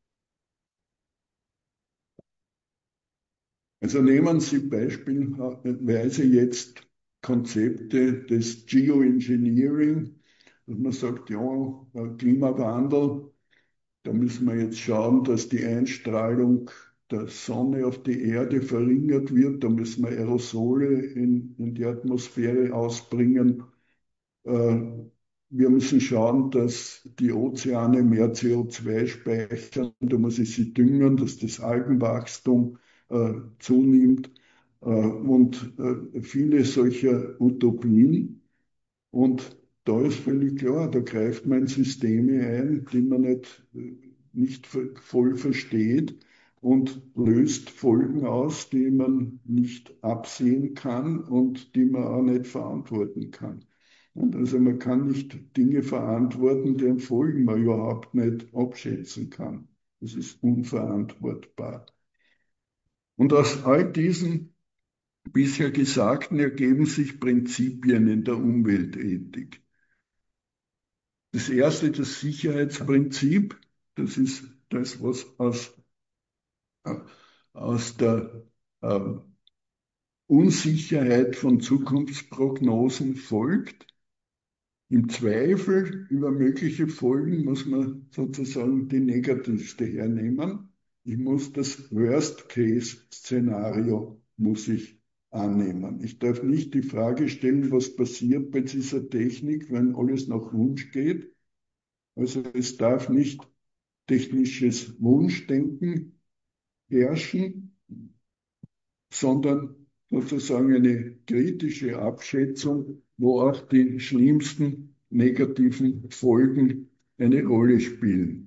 Also nehmen Sie beispielsweise jetzt Konzepte des Geoengineering, dass man sagt, ja, Klimawandel, da müssen wir jetzt schauen, dass die Einstrahlung der Sonne auf die Erde verringert wird. Da müssen wir Aerosole in, in die Atmosphäre ausbringen. Äh, Wir müssen schauen, dass die Ozeane mehr C O zwei speichern. Da muss ich sie düngen, dass das Algenwachstum äh, zunimmt. Äh, und äh, viele solcher Utopien. Und da ist völlig klar, da greift man in Systeme ein, die man nicht nicht voll versteht und löst Folgen aus, die man nicht absehen kann und die man auch nicht verantworten kann. Und also man kann nicht Dinge verantworten, deren Folgen man überhaupt nicht abschätzen kann. Das ist unverantwortbar. Und aus all diesen bisher Gesagten ergeben sich Prinzipien in der Umweltethik. Das erste, das Sicherheitsprinzip, das ist das, was aus, äh, aus der äh, Unsicherheit von Zukunftsprognosen folgt. Im Zweifel über mögliche Folgen muss man sozusagen die negativste hernehmen. Ich muss das Worst-Case-Szenario muss ich annehmen. Ich darf nicht die Frage stellen, was passiert bei dieser Technik, wenn alles nach Wunsch geht. Also es darf nicht technisches Wunschdenken herrschen, sondern sozusagen eine kritische Abschätzung, wo auch die schlimmsten negativen Folgen eine Rolle spielen.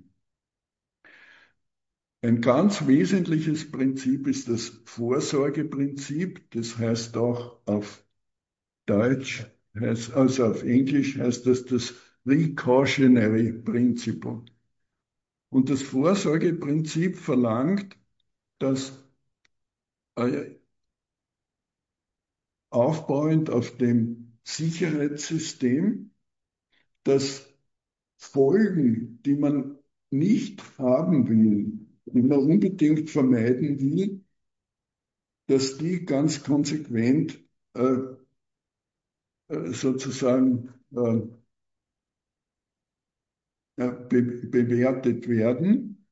Ein ganz wesentliches Prinzip ist das Vorsorgeprinzip. Das heißt auch auf Deutsch, heißt, also auf Englisch heißt das das Precautionary Principle. Und das Vorsorgeprinzip verlangt, dass äh, aufbauend auf dem Sicherheitssystem, dass Folgen, die man nicht haben will, die man unbedingt vermeiden will, dass die ganz konsequent äh, äh, sozusagen äh, be bewertet werden.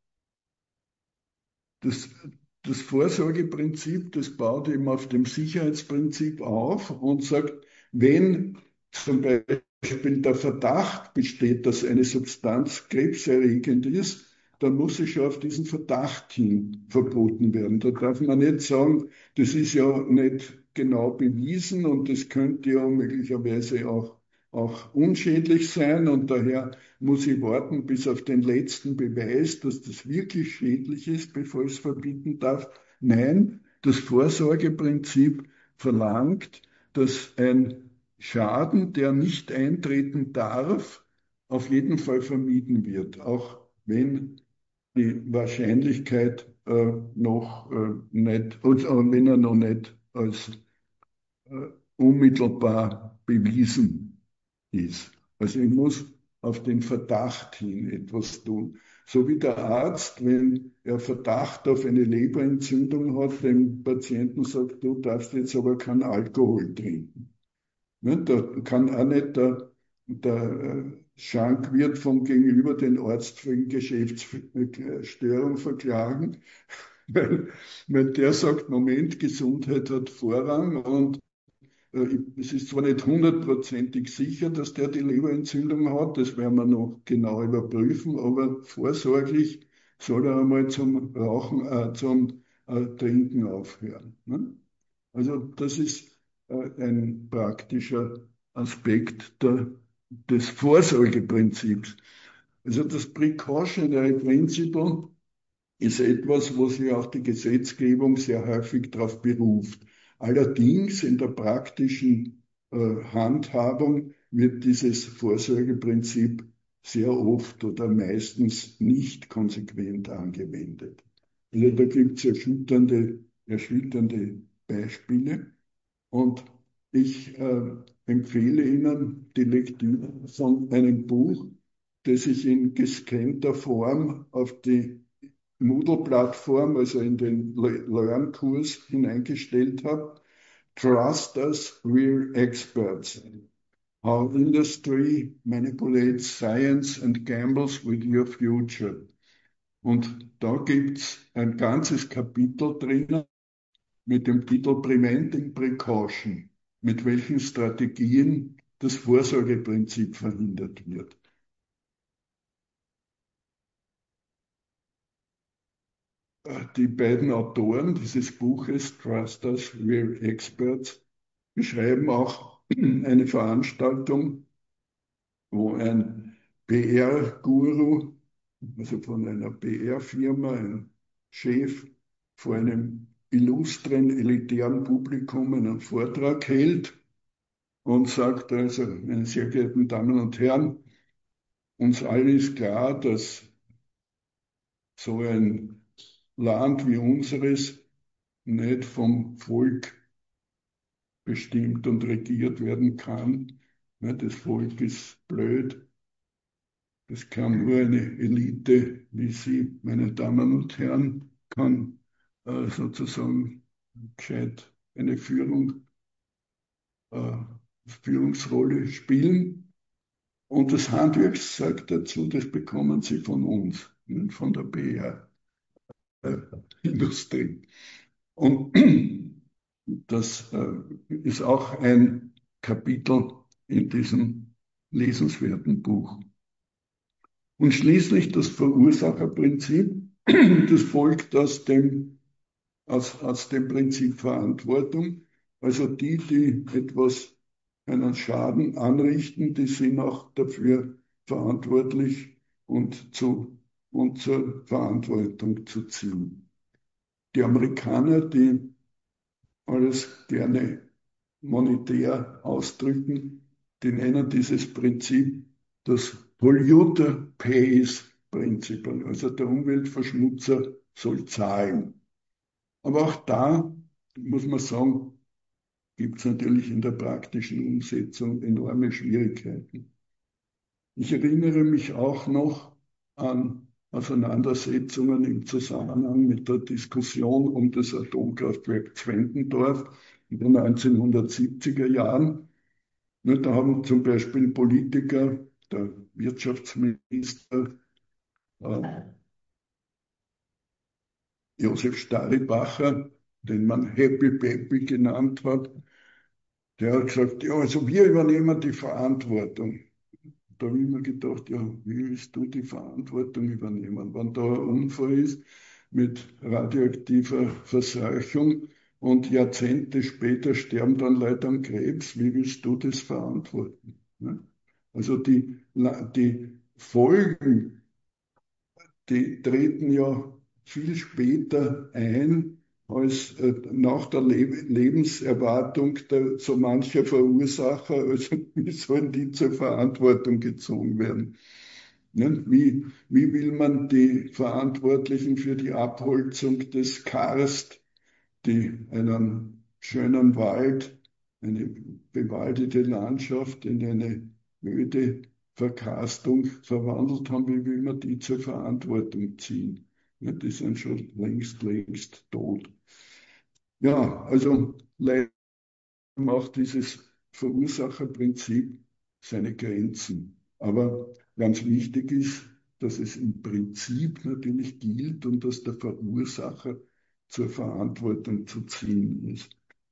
Das, das Vorsorgeprinzip, das baut eben auf dem Sicherheitsprinzip auf und sagt, wenn zum Beispiel der Verdacht besteht, dass eine Substanz krebserregend ist, dann muss sie schon auf diesen Verdacht hin verboten werden. Da darf man nicht sagen, das ist ja nicht genau bewiesen und das könnte ja möglicherweise auch, auch unschädlich sein und daher muss ich warten bis auf den letzten Beweis, dass das wirklich schädlich ist, bevor ich es verbieten darf. Nein, das Vorsorgeprinzip verlangt, dass ein Schaden, der nicht eintreten darf, auf jeden Fall vermieden wird, auch wenn die Wahrscheinlichkeit äh, noch äh, nicht, oder wenn er noch nicht als äh, unmittelbar bewiesen ist. Also ich muss auf den Verdacht hin etwas tun. So wie der Arzt, wenn er Verdacht auf eine Leberentzündung hat, dem Patienten sagt, du darfst jetzt aber keinen Alkohol trinken. Ne, da kann auch nicht der, der äh, Schankwirt vom Gegenüber den Arzt wegen Geschäftsstörung verklagen, weil, weil der sagt, Moment, Gesundheit hat Vorrang und äh, es ist zwar nicht hundertprozentig sicher, dass der die Leberentzündung hat, das werden wir noch genau überprüfen, aber vorsorglich soll er einmal zum Rauchen, äh, zum äh, Trinken aufhören. Ne? Also das ist äh, ein praktischer Aspekt der, des Vorsorgeprinzips. Also das Precautionary Principle ist etwas, wo sich auch die Gesetzgebung sehr häufig darauf beruft. Allerdings in der praktischen äh, Handhabung wird dieses Vorsorgeprinzip sehr oft oder meistens nicht konsequent angewendet. Also da gibt es erschütternde, erschütternde Beispiele und ich äh, empfehle Ihnen die Lektüre von einem Buch, das ich in gescannter Form auf die Moodle-Plattform, also in den Learn-Kurs hineingestellt habe. Trust us, we're experts. How industry manipulates science and gambles with your future. Und da gibt es ein ganzes Kapitel drinnen mit dem Titel Preventing Precaution, mit welchen Strategien das Vorsorgeprinzip verhindert wird. Die beiden Autoren dieses Buches, Trust Us, We're Experts, beschreiben auch eine Veranstaltung, wo ein P R-Guru also von einer P R-Firma, ein Chef vor einem illustren, elitären Publikum einen Vortrag hält und sagt also, meine sehr geehrten Damen und Herren, uns allen ist klar, dass so ein Land wie unseres nicht vom Volk bestimmt und regiert werden kann. Das Volk ist blöd. Das kann nur eine Elite wie Sie, meine Damen und Herren, kann äh, sozusagen gescheit eine Führung, äh, Führungsrolle spielen. Und das Handwerk sagt dazu, das bekommen Sie von uns, von der P R-Industrie. Und das äh, ist auch ein Kapitel in diesem lesenswerten Buch. Und schließlich das Verursacherprinzip, das folgt aus dem, aus, aus dem Prinzip Verantwortung. Also die, die etwas, einen Schaden anrichten, die sind auch dafür verantwortlich und, zu, und zur Verantwortung zu ziehen. Die Amerikaner, die alles gerne monetär ausdrücken, die nennen dieses Prinzip das Polluter Pays Principle, also der Umweltverschmutzer soll zahlen. Aber auch da muss man sagen, gibt es natürlich in der praktischen Umsetzung enorme Schwierigkeiten. Ich erinnere mich auch noch an Auseinandersetzungen im Zusammenhang mit der Diskussion um das Atomkraftwerk Zwentendorf in den neunzehnhundertsiebziger Jahren. Da haben zum Beispiel Politiker, der Wirtschaftsminister äh, Josef Staribacher, den man Happy Peppy genannt hat, der hat gesagt, ja, also wir übernehmen die Verantwortung. Da habe ich mir gedacht, ja, wie willst du die Verantwortung übernehmen, wenn da ein Unfall ist mit radioaktiver Verseuchung und Jahrzehnte später sterben dann Leute an Krebs, wie willst du das verantworten? Also die, die Folgen, die treten ja viel später ein als äh, nach der Le Lebenserwartung der, so mancher Verursacher. Also wie sollen die zur Verantwortung gezogen werden? Ne? Wie, wie will man die Verantwortlichen für die Abholzung des Karst, die einen schönen Wald, eine bewaldete Landschaft in eine öde Verkarstung verwandelt haben, wie will man die zur Verantwortung ziehen? Ja, die sind schon längst, längst tot. Ja, also leider macht dieses Verursacherprinzip seine Grenzen. Aber ganz wichtig ist, dass es im Prinzip natürlich gilt und dass der Verursacher zur Verantwortung zu ziehen ist.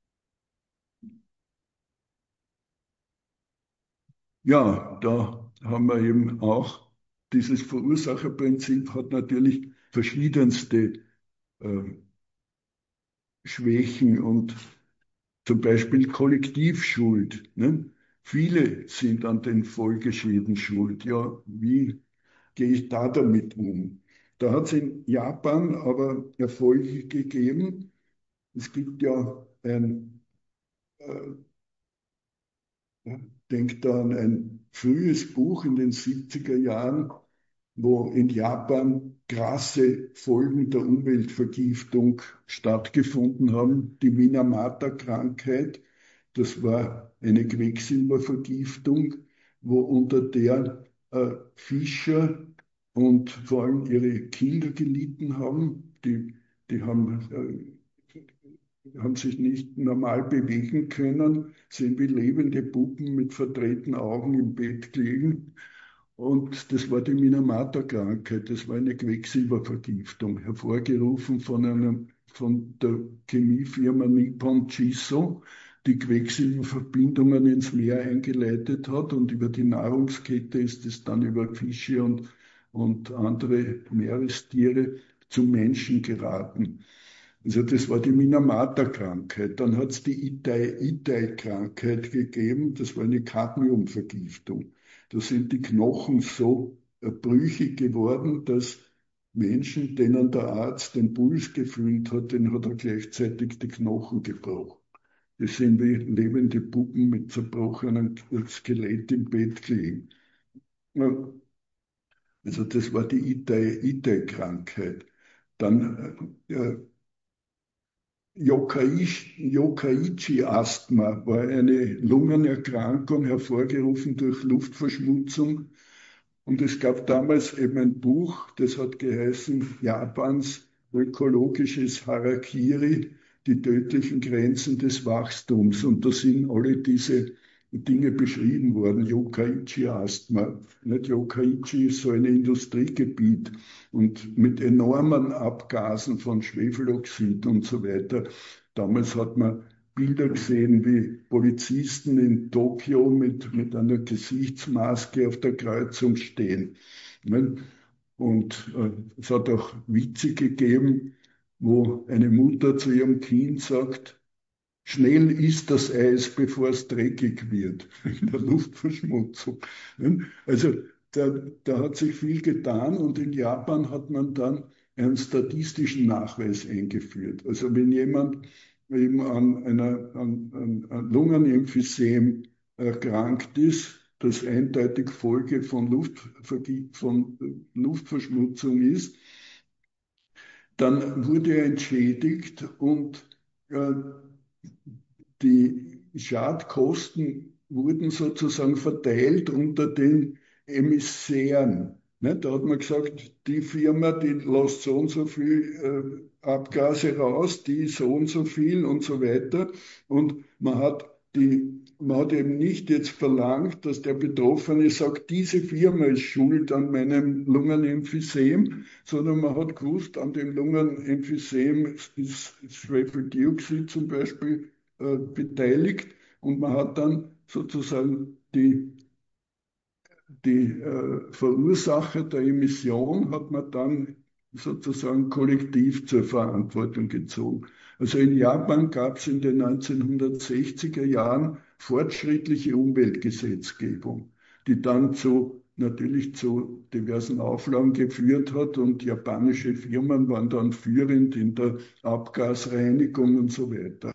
Ja, da haben wir eben auch dieses Verursacherprinzip hat natürlich verschiedenste äh, Schwächen und zum Beispiel Kollektivschuld. Ne? Viele sind an den Folgeschäden schuld. Ja, wie gehe ich da damit um? Da hat es in Japan aber Erfolge gegeben. Es gibt ja ein, äh, denkt da an ein frühes Buch in den siebziger Jahren, wo in Japan krasse Folgen der Umweltvergiftung stattgefunden haben. Die Minamata-Krankheit, das war eine Quecksilbervergiftung, wo unter der äh, Fischer und vor allem ihre Kinder gelitten haben. Die, die haben äh, haben sich nicht normal bewegen können, sind wie lebende Puppen mit verdrehten Augen im Bett gelegen. Und das war die Minamata-Krankheit, das war eine Quecksilbervergiftung, hervorgerufen von, einem, von der Chemiefirma Nippon Chiso, die Quecksilberverbindungen ins Meer eingeleitet hat und über die Nahrungskette ist es dann über Fische und, und andere Meerestiere zum Menschen geraten. Also das war die Minamata-Krankheit. Dann hat es die Itai-Itai-Krankheit gegeben. Das war eine Cadmiumvergiftung. Da sind die Knochen so brüchig geworden, dass Menschen, denen der Arzt den Puls gefühlt hat, den hat er gleichzeitig die Knochen gebrochen. Das sind wie lebende Puppen mit zerbrochenem Skelett im Bett gelegen. Also das war die Itai-Krankheit. Dann äh, Yokkaichi-Asthma war eine Lungenerkrankung, hervorgerufen durch Luftverschmutzung. Und es gab damals eben ein Buch, das hat geheißen Japans ökologisches Harakiri, die tödlichen Grenzen des Wachstums. Und da sind alle diese Dinge beschrieben worden. Yokkaichi-Asthma. Nicht? Yokkaichi ist so ein Industriegebiet und mit enormen Abgasen von Schwefeloxid und so weiter. Damals hat man Bilder gesehen, wie Polizisten in Tokio mit, mit einer Gesichtsmaske auf der Kreuzung stehen. Und äh, es hat auch Witze gegeben, wo eine Mutter zu ihrem Kind sagt, schnell isst das Eis, bevor es dreckig wird, in der Luftverschmutzung. Also da, da hat sich viel getan und in Japan hat man dann einen statistischen Nachweis eingeführt. Also wenn jemand eben an einer an, an, an Lungenemphysem erkrankt ist, das eindeutig Folge von, Luftvergi von Luftverschmutzung ist, dann wurde er entschädigt und äh, die Schadkosten wurden sozusagen verteilt unter den Emissären. Ne, da hat man gesagt, die Firma, die lässt so und so viel äh, Abgase raus, die so und so viel und so weiter. Und man hat, die, man hat eben nicht jetzt verlangt, dass der Betroffene sagt, diese Firma ist schuld an meinem Lungenemphysem, sondern man hat gewusst, an dem Lungenemphysem ist Schwefeldioxid zum Beispiel äh, beteiligt und man hat dann sozusagen die die äh, Verursacher der Emission hat man dann sozusagen kollektiv zur Verantwortung gezogen. Also in Japan gab es in den neunzehnhundertsechziger Jahren fortschrittliche Umweltgesetzgebung, die dann zu, natürlich zu diversen Auflagen geführt hat und japanische Firmen waren dann führend in der Abgasreinigung und so weiter.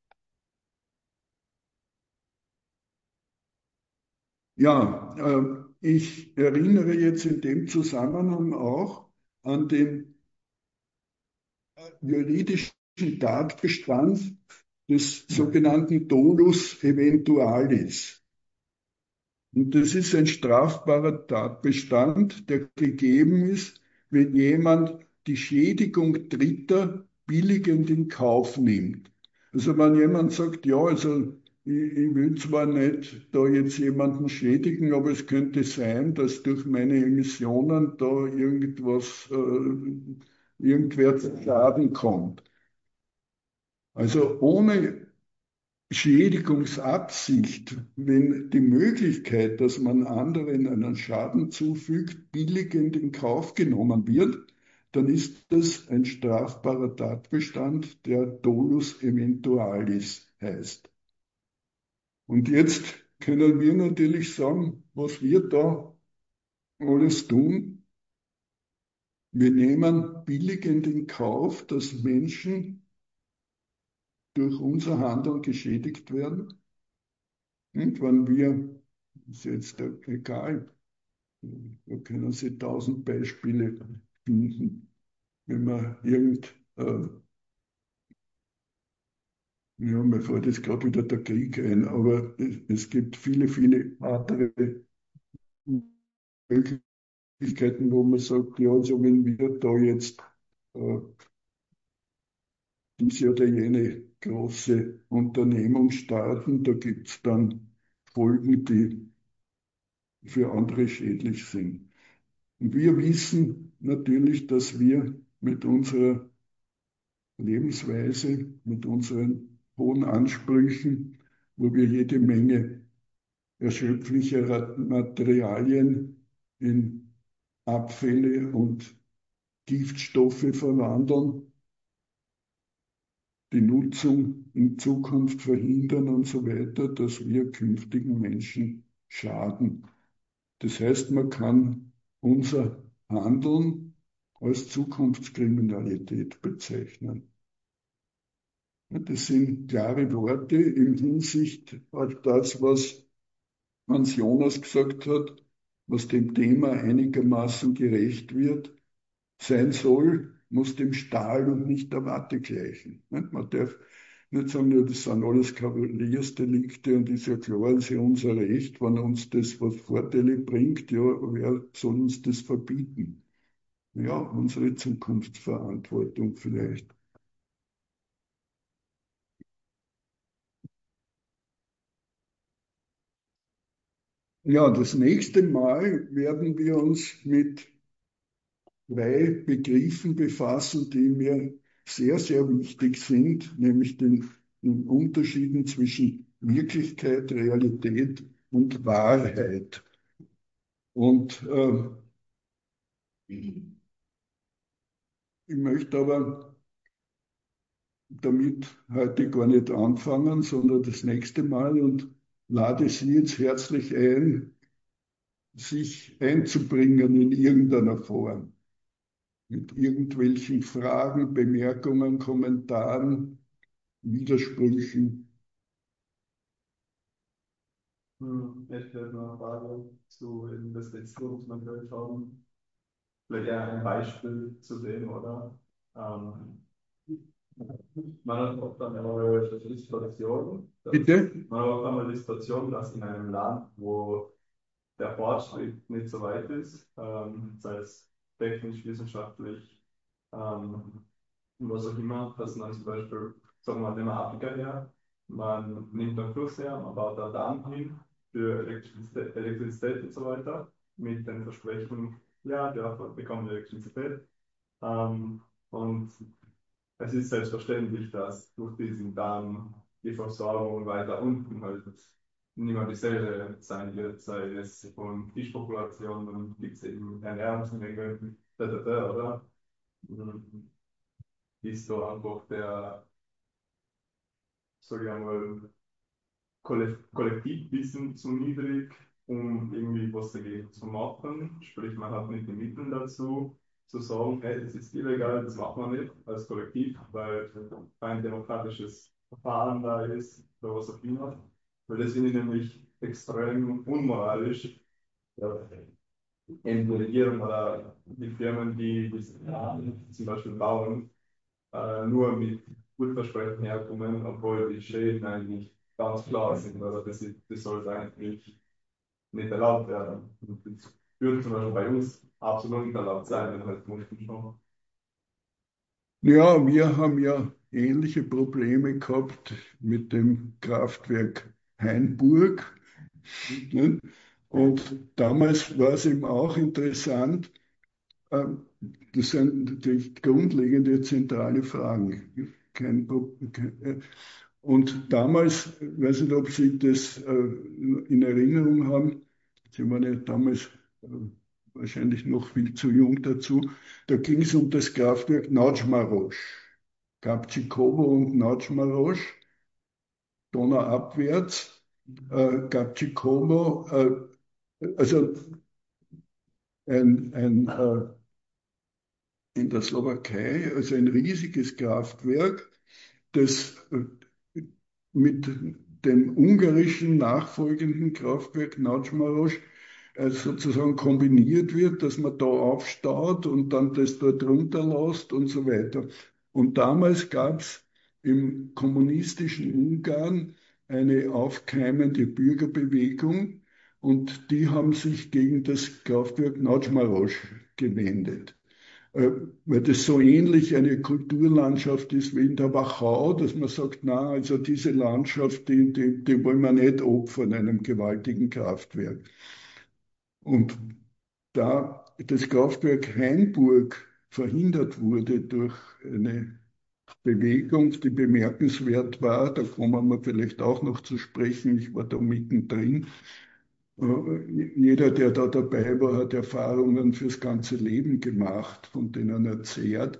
Ja, äh, ich erinnere jetzt in dem Zusammenhang auch an den juridischen Tatbestand des sogenannten Dolus eventualis. Und das ist ein strafbarer Tatbestand, der gegeben ist, wenn jemand die Schädigung Dritter billigend in Kauf nimmt. Also wenn jemand sagt, ja, also ich, ich will zwar nicht da jetzt jemanden schädigen, aber es könnte sein, dass durch meine Emissionen da irgendwas, äh, irgendwer zu Schaden kommt. Also ohne Schädigungsabsicht, wenn die Möglichkeit, dass man anderen einen Schaden zufügt, billigend in Kauf genommen wird, dann ist das ein strafbarer Tatbestand, der Dolus eventualis heißt. Und jetzt können wir natürlich sagen, was wir da alles tun. Wir nehmen billigend in Kauf, dass Menschen durch unser Handeln geschädigt werden. Und wenn wir, ist jetzt egal, da können Sie tausend Beispiele finden, wenn man irgend, äh, ja, mir fällt jetzt gerade wieder der Krieg ein, aber es, es gibt viele, viele andere Möglichkeiten, wo man sagt, ja, also wenn wir da jetzt äh, diese oder jene große Unternehmung starten, da gibt es dann Folgen, die für andere schädlich sind. Und wir wissen natürlich, dass wir mit unserer Lebensweise, mit unseren hohen Ansprüchen, wo wir jede Menge erschöpflicher Materialien in Abfälle und Giftstoffe verwandeln, die Nutzung in Zukunft verhindern und so weiter, dass wir künftigen Menschen schaden. Das heißt, man kann unser Handeln als Zukunftskriminalität bezeichnen. Ja, das sind klare Worte in Hinsicht auf das, was Hans Jonas gesagt hat, was dem Thema einigermaßen gerecht wird, sein soll, muss dem Stahl und nicht der Watte gleichen. Man darf nicht sagen, ja, das sind alles Kavaliersdelikte und ist ja klar, ist ja unser Recht, wenn uns das was Vorteile bringt, ja, wer soll uns das verbieten? Ja, unsere Zukunftsverantwortung vielleicht. Ja, das nächste Mal werden wir uns mit zwei Begriffen befassen, die mir sehr, sehr wichtig sind, nämlich den, den Unterschieden zwischen Wirklichkeit, Realität und Wahrheit. Und äh, ich möchte aber damit heute gar nicht anfangen, sondern das nächste Mal und lade Sie jetzt herzlich ein, sich einzubringen in irgendeiner Form, mit irgendwelchen Fragen, Bemerkungen, Kommentaren, Widersprüchen. Hm, ich hätte noch eine Frage zu eben das letzte, was wir gehört haben. Vielleicht eher ein Beispiel zu dem, oder? Ähm, man hat oft einmal die Situation, dass, Bitte? man hat oft einmal die Situation, dass in einem Land, wo der Fortschritt nicht so weit ist, ähm, sei es technisch, wissenschaftlich, ähm, was auch immer, dass man zum Beispiel, sagen wir mal, nehmen wir Afrika her, man nimmt einen Fluss her, man baut da Damm hin für Elektrizität, Elektrizität und so weiter, mit den Versprechen, ja, die Dörfer bekommen Elektrizität. Ähm, und es ist selbstverständlich, dass durch diesen Damm die Versorgung weiter unten halt nicht mehr dieselbe sein wird, sei es von Fischpopulationen, gibt es eben Ernährungsmängel, da, da, da, oder? Mhm. Ist so einfach der, sage ich einmal, Kolle- Kollektivwissen zu niedrig, um irgendwie was dagegen zu machen. Sprich, man hat nicht die Mittel dazu, zu sagen, hey, das ist illegal, das macht man nicht als Kollektiv, weil kein demokratisches Verfahren da ist oder was auch immer. Weil das finde ich nämlich extrem unmoralisch. Ja, eben die Regierung oder die Firmen, die, die zum Beispiel bauen, äh, nur mit Gutversprechen herkommen, obwohl die Schäden eigentlich ganz klar sind. Also das, ist, das sollte eigentlich nicht erlaubt werden. Und das würde zum Beispiel bei uns absolut nicht erlaubt sein, wenn halt mussten schon. Ja, wir haben ja ähnliche Probleme gehabt mit dem Kraftwerk Hainburg. Ne? Und damals war es eben auch interessant, ähm, das sind natürlich grundlegende zentrale Fragen. Kein, Pro- kein, äh, und damals, ich weiß nicht, ob Sie das äh, in Erinnerung haben, Sie waren ja damals äh, wahrscheinlich noch viel zu jung dazu, da ging es um das Kraftwerk Naučmaroš. Gabčíkovo und Naučmaroš, donauabwärts. Äh, Gabčíkovo, äh, also ein, ein äh, in der Slowakei, also ein riesiges Kraftwerk, das äh, mit dem ungarischen nachfolgenden Kraftwerk Nagymaros äh, sozusagen kombiniert wird, dass man da aufstaut und dann das dort runterlässt und so weiter. Und damals gab es im kommunistischen Ungarn eine aufkeimende Bürgerbewegung und die haben sich gegen das Kraftwerk Nagymaros gewendet, äh, weil das so ähnlich eine Kulturlandschaft ist wie in der Wachau, dass man sagt, na, also diese Landschaft, die, die, die wollen wir nicht opfern einem gewaltigen Kraftwerk. Und da das Kraftwerk Hainburg verhindert wurde durch eine Bewegung, die bemerkenswert war, da kommen wir vielleicht auch noch zu sprechen, ich war da mittendrin. Äh, Jeder, der da dabei war, hat Erfahrungen fürs ganze Leben gemacht, von denen er zehrt.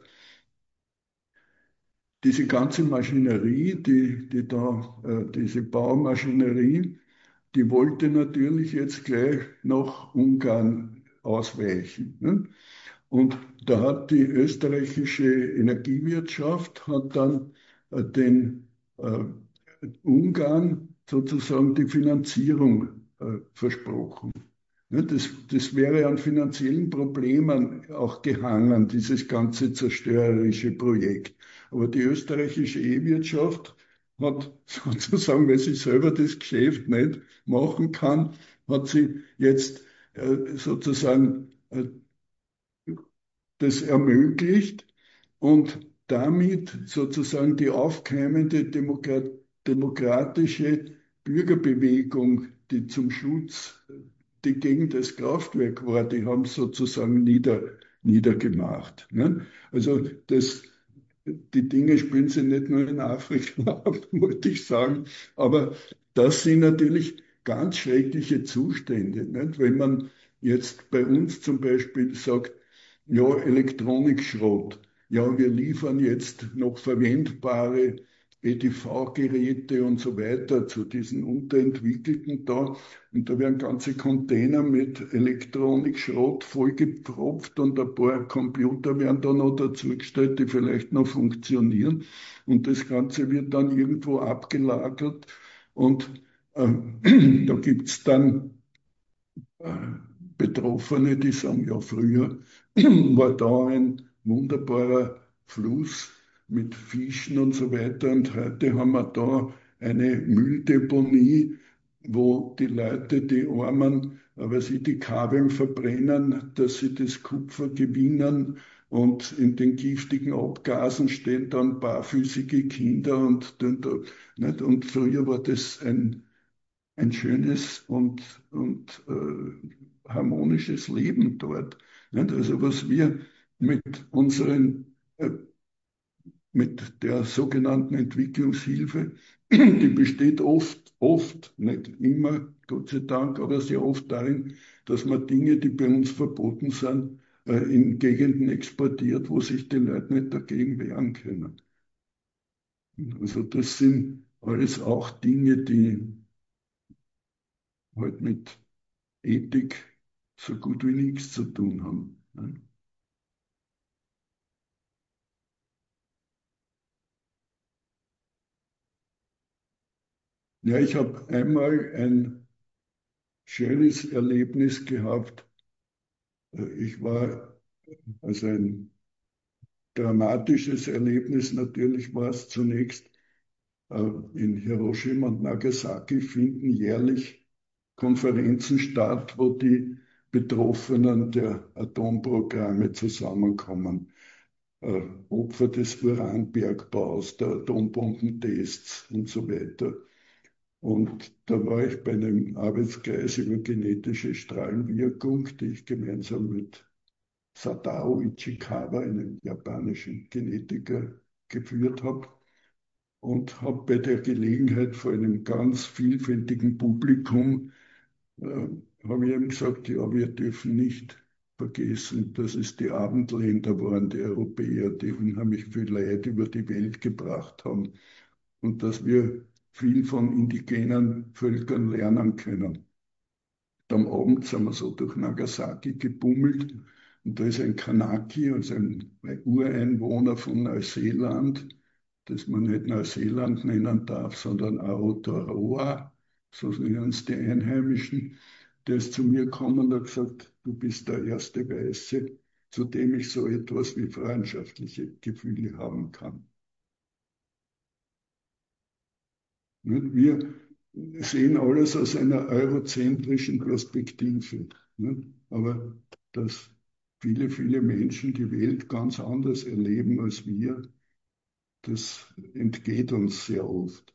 Diese ganze Maschinerie, die, die da, äh, diese Baumaschinerie, die wollte natürlich jetzt gleich nach Ungarn ausweichen. Ne? Und da hat die österreichische Energiewirtschaft hat dann äh, den äh, Ungarn sozusagen die Finanzierung äh, versprochen. Ja, das, das wäre an finanziellen Problemen auch gehangen, dieses ganze zerstörerische Projekt. Aber die österreichische E-Wirtschaft hat sozusagen, weil sie selber das Geschäft nicht machen kann, hat sie jetzt äh, sozusagen äh, das ermöglicht und damit sozusagen die aufkeimende Demokrat demokratische Bürgerbewegung, die zum Schutz, die gegen das Kraftwerk war, die haben sozusagen nieder, niedergemacht. Ne? Also das, die Dinge spielen sich nicht nur in Afrika ab, wollte ich sagen, aber das sind natürlich ganz schreckliche Zustände. Nicht? Wenn man jetzt bei uns zum Beispiel sagt, ja, Elektronikschrott. Ja, wir liefern jetzt noch verwendbare E D V-Geräte und so weiter zu diesen Unterentwickelten da. Und da werden ganze Container mit Elektronikschrott vollgepfropft und ein paar Computer werden da noch dazugestellt, die vielleicht noch funktionieren. Und das Ganze wird dann irgendwo abgelagert. Und äh, da gibt's dann äh, Betroffene, die sagen, ja, früher war da ein wunderbarer Fluss mit Fischen und so weiter und heute haben wir da eine Mülldeponie, wo die Leute, die Armen, weil sie die Kabeln verbrennen, dass sie das Kupfer gewinnen und in den giftigen Abgasen stehen dann barfüßige Kinder und, und, nicht? Und früher war das ein ein schönes und, und äh, harmonisches Leben dort. Nicht? Also was wir mit unseren, äh, mit der sogenannten Entwicklungshilfe, die besteht oft, oft, nicht immer, Gott sei Dank, aber sehr oft darin, dass man Dinge, die bei uns verboten sind, äh, in Gegenden exportiert, wo sich die Leute nicht dagegen wehren können. Also das sind alles auch Dinge, die halt mit Ethik so gut wie nichts zu tun haben. Ne? Ja, ich habe einmal ein schönes Erlebnis gehabt. Ich war, also ein dramatisches Erlebnis natürlich war es zunächst. äh, In Hiroshima und Nagasaki finden jährlich Konferenzen statt, wo die Betroffenen der Atomprogramme zusammenkommen. äh, Opfer des Uranbergbaus, der Atombombentests und so weiter. Und da war ich bei einem Arbeitskreis über genetische Strahlenwirkung, die ich gemeinsam mit Sadao Ichikawa, einem japanischen Genetiker, geführt habe. Und habe bei der Gelegenheit vor einem ganz vielfältigen Publikum äh, habe ich ihm gesagt, ja, wir dürfen nicht vergessen, dass es die Abendländer waren, die Europäer, die unheimlich viel Leid über die Welt gebracht haben und dass wir viel von indigenen Völkern lernen können. Am Abend sind wir so durch Nagasaki gebummelt und da ist ein Kanaki, also ein Ureinwohner von Neuseeland, das man nicht Neuseeland nennen darf, sondern Aotearoa, so nennen es die Einheimischen. Der ist zu mir gekommen und hat gesagt, du bist der erste Weiße, zu dem ich so etwas wie freundschaftliche Gefühle haben kann. Wir sehen alles aus einer eurozentrischen Perspektive. Aber dass viele, viele Menschen die Welt ganz anders erleben als wir, das entgeht uns sehr oft.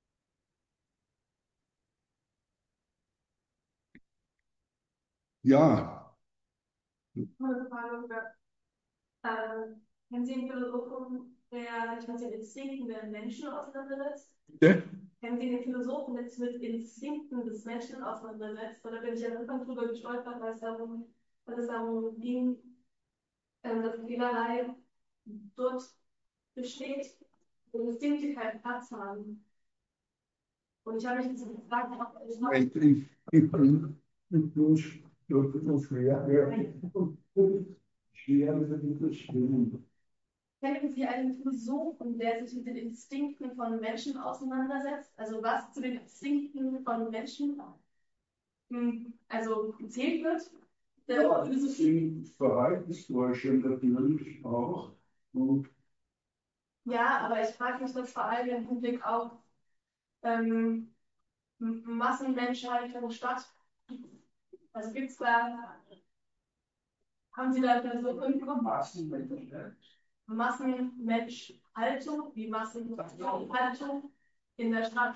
Ja, Eine Frage, ähm, kennen Sie einen Philosophen, der sich mit den Instinkten der Menschen auseinandersetzt? bitte? Kennen Sie einen Philosophen, der sich mit Instinkten des Menschen auseinandersetzt? Da bin ich am Anfang drüber gestolpert, weil es darum, weil es darum ging, ähm, dass Fehlerei dort besteht, wo Instinkte keinen Platz haben. Und ich habe mich gefragt, ob ich noch. Ich, ich, ich bin, ich bin Das ist schwer, ja. Schwer mit das Stimmen. Kennen Sie einen Philosophen, der sich mit den Instinkten von Menschen auseinandersetzt? Also was zu den Instinkten von Menschen hm, also gezählt wird? Der Ja, Philosophie. in Verhaltensforschung natürlich auch. Und Ja, aber ich frage mich das vor allem im Hinblick auf ähm, M- Massenmenschhaltung statt. Also gibt es da, haben Sie da so irgendwo Massenmenschheit. Massenmenschhaltung, wie Massenhaltung in der Stadt?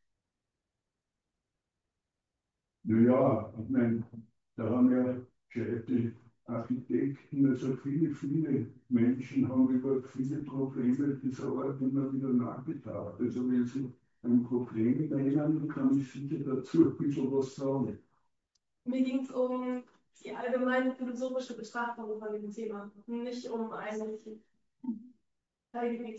Naja, ich meine, da haben ja gescheite Architekten, also viele, viele Menschen haben über viele Probleme dieser Art immer wieder nachgedacht. Also wenn Sie ein Problem nennen, kann ich sicher dazu ein bisschen was sagen. Mir ging es um die allgemeine philosophische Betrachtung von dem Thema, nicht um ein Teilgebiet.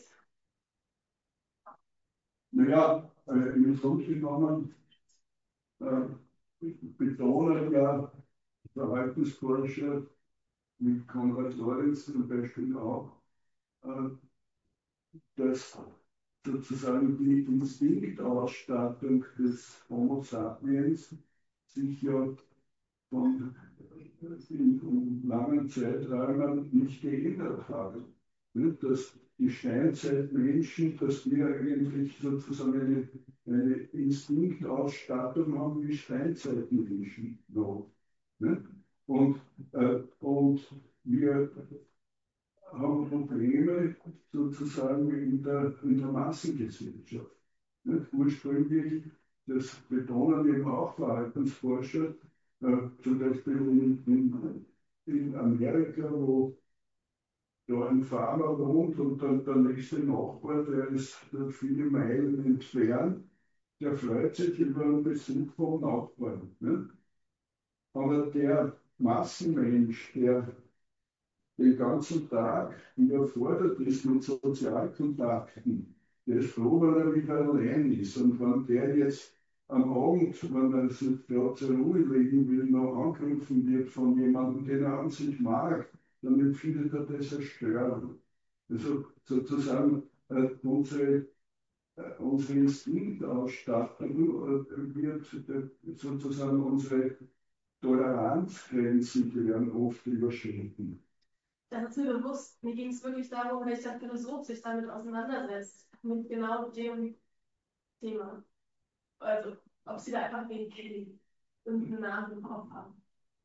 Naja, äh, im Grunde genommen äh, betonen ja Verhaltensforscher wie Konrad Lorenz zum Beispiel auch, äh, dass sozusagen die Instinktausstattung des Homo sapiens sich ja von in, in langen Zeiträumen nicht geändert hat. Nicht? Dass die Steinzeitmenschen, dass wir eigentlich sozusagen eine, eine Instinktausstattung haben wie Steinzeitmenschen noch. Nicht? Und, äh, und wir haben Probleme sozusagen in der, in der Massengesellschaft. Nicht? Ursprünglich, das betonen eben auch Verhaltensforscher, äh, zum Beispiel in, in, in Amerika, wo da ein Farmer wohnt und dann der nächste Nachbar, der ist äh, viele Meilen entfernt, der freut sich über einen Besuch vom Nachbarn. Nicht? Aber der Massenmensch, der den ganzen Tag überfordert ist mit Sozialkontakten. Der ist froh, wenn er wieder allein ist. Und wenn der jetzt am Abend, wenn er sich gerade zur Ruhe legen will, noch angegriffen wird von jemandem, den er an sich mag, dann empfindet er das als Störung. Also sozusagen äh, unsere, äh, unsere Instinktausstattung äh, wird äh, sozusagen unsere Toleranzgrenzen, die werden oft überschritten. Das ist mir bewusst. Mir ging es wirklich darum, welcher Philosoph sich damit auseinandersetzt. Mit genau dem Thema. Also, ob Sie da einfach den irgendeinen Namen im Kopf haben.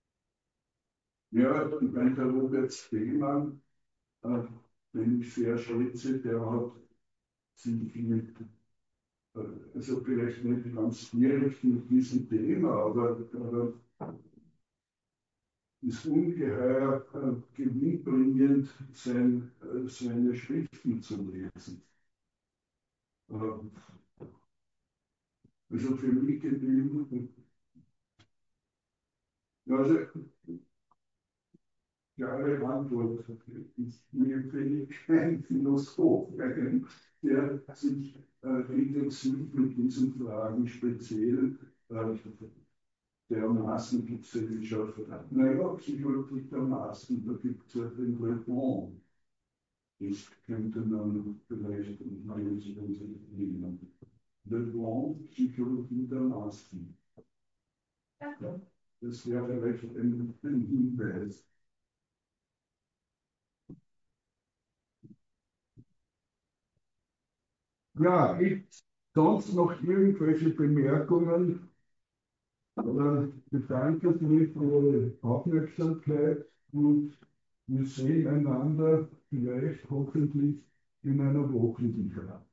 Ja, ich meine, der Robert Spemann, äh, den ich sehr schätze, der hat sich mit, äh, also vielleicht nicht ganz direkt mit diesem Thema, aber, aber ist ungeheuer äh, gewinnbringend, sein, äh, seine Schriften zu lesen. Äh, also für mich geblieben, also klare Antwort. Mir fehlt kein Philosoph, ein, der sich äh, intensiv mit diesen Fragen speziell äh, dermaßen Gesellschaft hat. Naja, Psychologie dermaßen, da gibt es ja den Le Bon. Das könnte man vielleicht in meinen nehmen. Le Bon, Psychologie dermaßen. Ja, das wäre vielleicht ein, ein Hinweis. Ja, gibt es sonst noch irgendwelche Bemerkungen? Oder bedanke mich für Ihre Aufmerksamkeit und wir sehen einander vielleicht hoffentlich in einer Woche wieder.